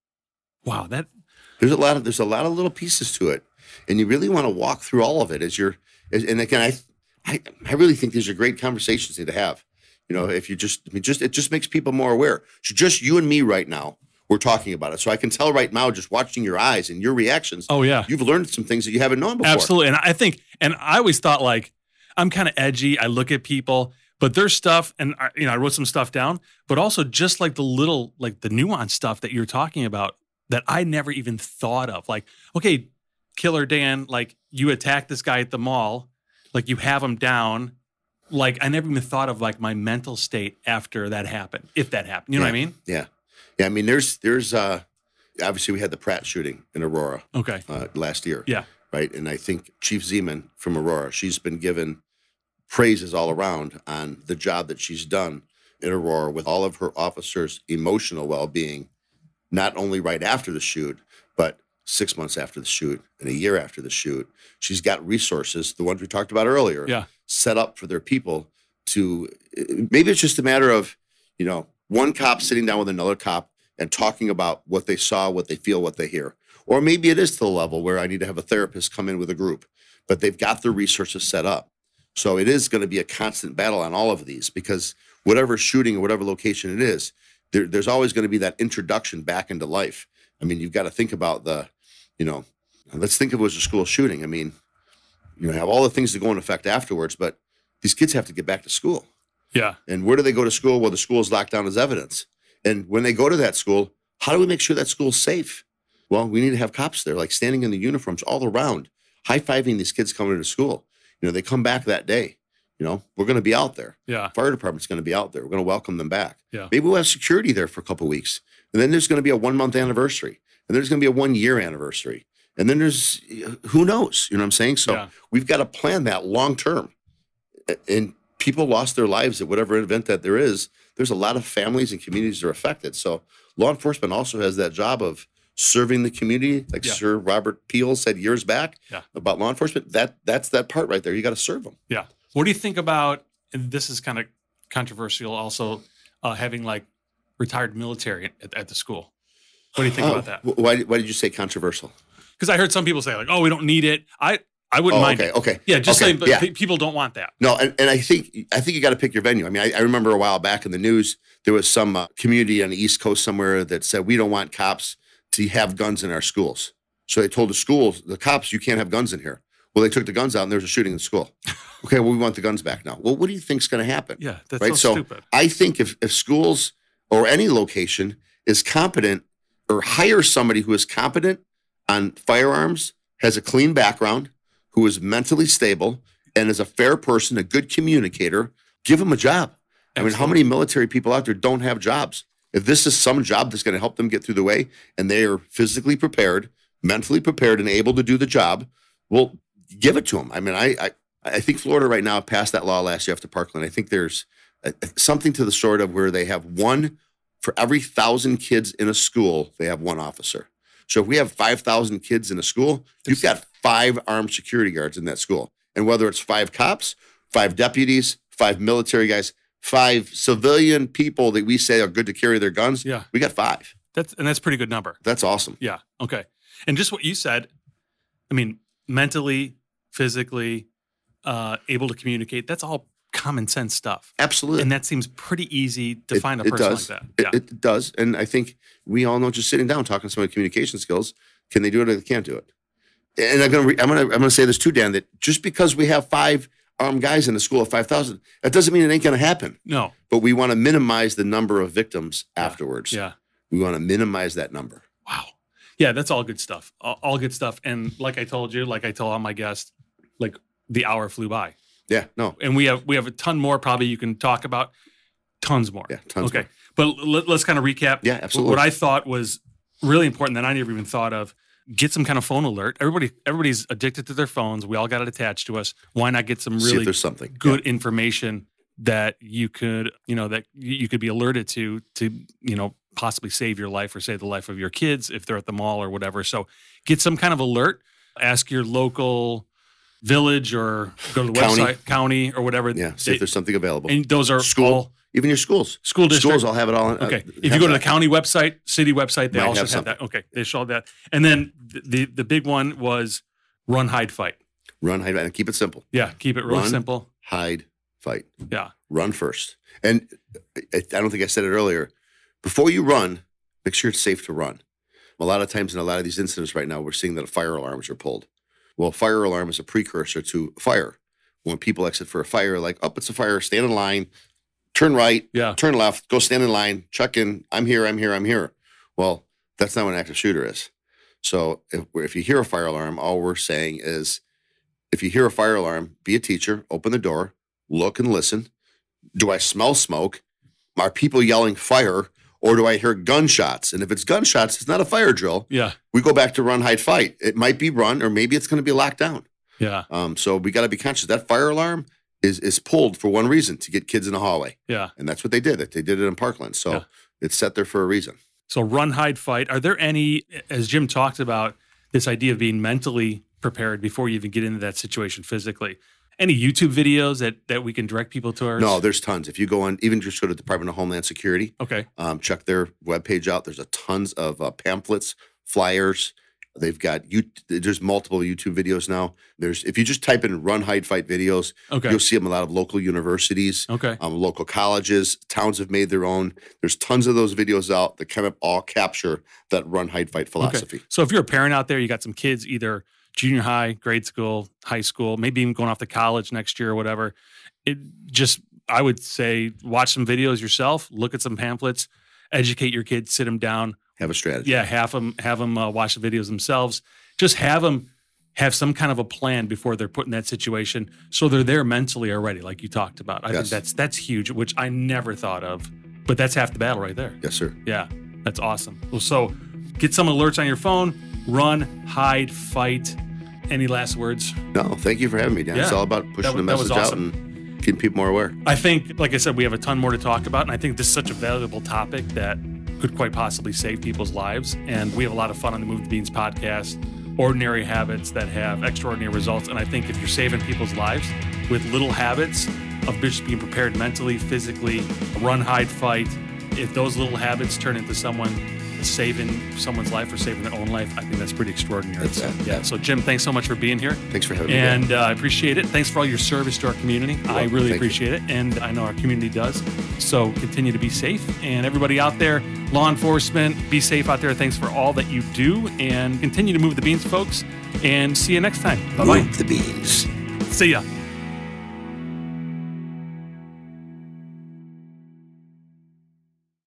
Wow. There's a lot of little pieces to it, and you really want to walk through all of it and again, I really think these are great conversations to have. If you it just makes people more aware. So just you and me right now, we're talking about it. So I can tell right now, just watching your eyes and your reactions. Oh yeah. You've learned some things that you haven't known before. Absolutely. And I always thought, like, I'm kind of edgy. I look at people, but there's stuff, and I wrote some stuff down, but also just like the little, like the nuanced stuff that you're talking about that I never even thought of. Like, okay, Killer Dan, like, you attack this guy at the mall, like, you have him down. Like, I never even thought of, like, my mental state after that happened, if that happened. You know what I mean? Yeah. Yeah. I mean, there's obviously we had the Pratt shooting in Aurora. Okay. Last year. Yeah. Right. And I think Chief Zeman from Aurora, she's been given praises all around on the job that she's done in Aurora with all of her officers' emotional well-being, not only right after the shoot, but 6 months after the shoot and a year after the shoot. She's got resources, the ones we talked about earlier, set up for their people to, maybe it's just a matter of, one cop sitting down with another cop and talking about what they saw, what they feel, what they hear. Or maybe it is to the level where I need to have a therapist come in with a group, but they've got their resources set up. So it is going to be a constant battle on all of these, because whatever shooting or whatever location it is, there's always going to be that introduction back into life. I mean, you've got to think about let's think of it as a school shooting. I mean, have all the things that go into effect afterwards, but these kids have to get back to school. Yeah. And where do they go to school? Well, the school is locked down as evidence. And when they go to that school, how do we make sure that school's safe? Well, we need to have cops there, like standing in the uniforms all around, high-fiving these kids coming to school. They come back that day. We're going to be out there. Yeah. Fire department's going to be out there. We're going to welcome them back. Yeah. Maybe we'll have security there for a couple of weeks. And then there's going to be a 1-month anniversary. And there's going to be a 1-year anniversary. And then there's, who knows? You know what I'm saying? So we've got to plan that long term. And people lost their lives at whatever event that there is. There's a lot of families and communities that are affected. So law enforcement also has that job of serving the community, like Sir Robert Peel said years back about law enforcement. That's that part right there. You got to serve them. Yeah. What do you think about, and this is kind of controversial also, having like retired military at the school? What do you think about that? Why did you say controversial? Because I heard some people say like, oh, we don't need it. I wouldn't mind it. Okay. Yeah, just saying, but people don't want that. No, and I think you got to pick your venue. I mean, I remember a while back in the news, there was some community on the East Coast somewhere that said, we don't want cops to have guns in our schools. So they told the schools, the cops, you can't have guns in here. Well, they took the guns out and there was a shooting in the school. Okay, well, we want the guns back now. Well, what do you think's going to happen? Yeah, that's right? so stupid. I think if schools or any location is competent or hire somebody who is competent on firearms, has a clean background, who is mentally stable, and is a fair person, a good communicator, give them a job. Absolutely. I mean, how many military people out there don't have jobs? If this is some job that's going to help them get through the way and they are physically prepared, mentally prepared, and able to do the job, well, give it to them. I mean, I think Florida right now passed that law last year after Parkland. I think there's something to the sort of where they have one for every 1,000 kids in a school, they have one officer. So if we have 5,000 kids in a school, you've got 5 armed security guards in that school. And whether it's 5 cops, 5 deputies, 5 military guys, 5 civilian people that we say are good to carry their guns, we got 5. That's a pretty good number. That's awesome. Yeah. Okay. And just what you said, I mean, mentally, physically, able to communicate, that's all common sense stuff. Absolutely. And that seems pretty easy to find a person like that. Yeah. It does. And I think we all know just sitting down, talking to somebody with communication skills, can they do it or they can't do it? And I'm gonna say this too, Dan, that just because we have 5 armed guys in a school of 5,000, that doesn't mean it ain't going to happen. No. But we want to minimize the number of victims afterwards. Yeah. We want to minimize that number. Wow. Yeah, that's all good stuff. All good stuff. And like I told you, like I told all my guests, like the hour flew by. Yeah, no. And we have a ton more probably you can talk about. Tons more. Yeah, tons more. But let's kind of recap. Yeah, absolutely. What I thought was really important that I never even thought of. Get some kind of phone alert. Everybody's addicted to their phones. We all got it attached to us. Why not get some really there's something good information that you could, that you could be alerted to, possibly save your life or save the life of your kids if they're at the mall or whatever. So get some kind of alert. Ask your local village or go to the website, county or whatever. Yeah, see if there's something available. And those are school. Even your schools. School district. Schools all have it all. Okay. If you go to the county website, city website, they also have that. Okay. They show that. And then the big one was run, hide, fight. Run, hide, fight. And keep it simple. Yeah. Keep it real simple. Hide, fight. Yeah. Run first. And I don't think I said it earlier. Before you run, make sure it's safe to run. A lot of times in a lot of these incidents right now, we're seeing that fire alarms are pulled. Well, fire alarm is a precursor to fire. When people exit for a fire, like, oh, it's a fire, stand in line. Turn right, turn left, go stand in line, check in, I'm here. Well, that's not what an active shooter is. So if you hear a fire alarm, all we're saying is, if you hear a fire alarm, be a teacher, open the door, look and listen. Do I smell smoke? Are people yelling fire? Or do I hear gunshots? And if it's gunshots, it's not a fire drill. Yeah. We go back to run, hide, fight. It might be run, or maybe it's going to be locked down. Yeah. So we got to be conscious. That fire alarm is pulled for one reason, to get kids in the hallway. Yeah. And that's what they did. They did it in Parkland. So it's set there for a reason. So run, hide, fight. Are there any, as Jim talked about, this idea of being mentally prepared before you even get into that situation physically, any YouTube videos that we can direct people towards? No, there's tons. If you go on, even just go to the Department of Homeland Security, check their webpage out. There's tons of pamphlets, flyers. They've got there's multiple YouTube videos now. If you just type in run, hide, fight videos, you'll see them a lot of local universities, local colleges, towns have made their own. There's tons of those videos out that kind of all capture that run, hide, fight philosophy. Okay. So if you're a parent out there, you got some kids, either junior high, grade school, high school, maybe even going off to college next year or whatever, I would say watch some videos yourself, look at some pamphlets, educate your kids, sit them down. Have a strategy. Yeah, have them watch the videos themselves. Just have them have some kind of a plan before they're put in that situation, so they're there mentally already, like you talked about. I think that's huge, which I never thought of, but that's half the battle right there. Yes, sir. Yeah, that's awesome. Well, so get some alerts on your phone. Run, hide, fight. Any last words? No, thank you for having me, Dan. Yeah, it's all about pushing the message out and getting people more aware. I think, like I said, we have a ton more to talk about, and I think this is such a valuable topic that could quite possibly save people's lives. And we have a lot of fun on the Move the Beans podcast, ordinary habits that have extraordinary results. And I think if you're saving people's lives with little habits of just being prepared mentally, physically, run, hide, fight, if those little habits turn into someone saving someone's life or saving their own life, I think that's pretty extraordinary. So Jim, thanks so much for being here. Thanks for having me. And I appreciate it. Thanks for all your service to our community. I really Thank appreciate it. And I know our community does. So continue to be safe. And everybody out there, law enforcement, be safe out there. Thanks for all that you do. And continue to move the beans, folks. And see you next time. Bye-bye. Move the beans. See ya.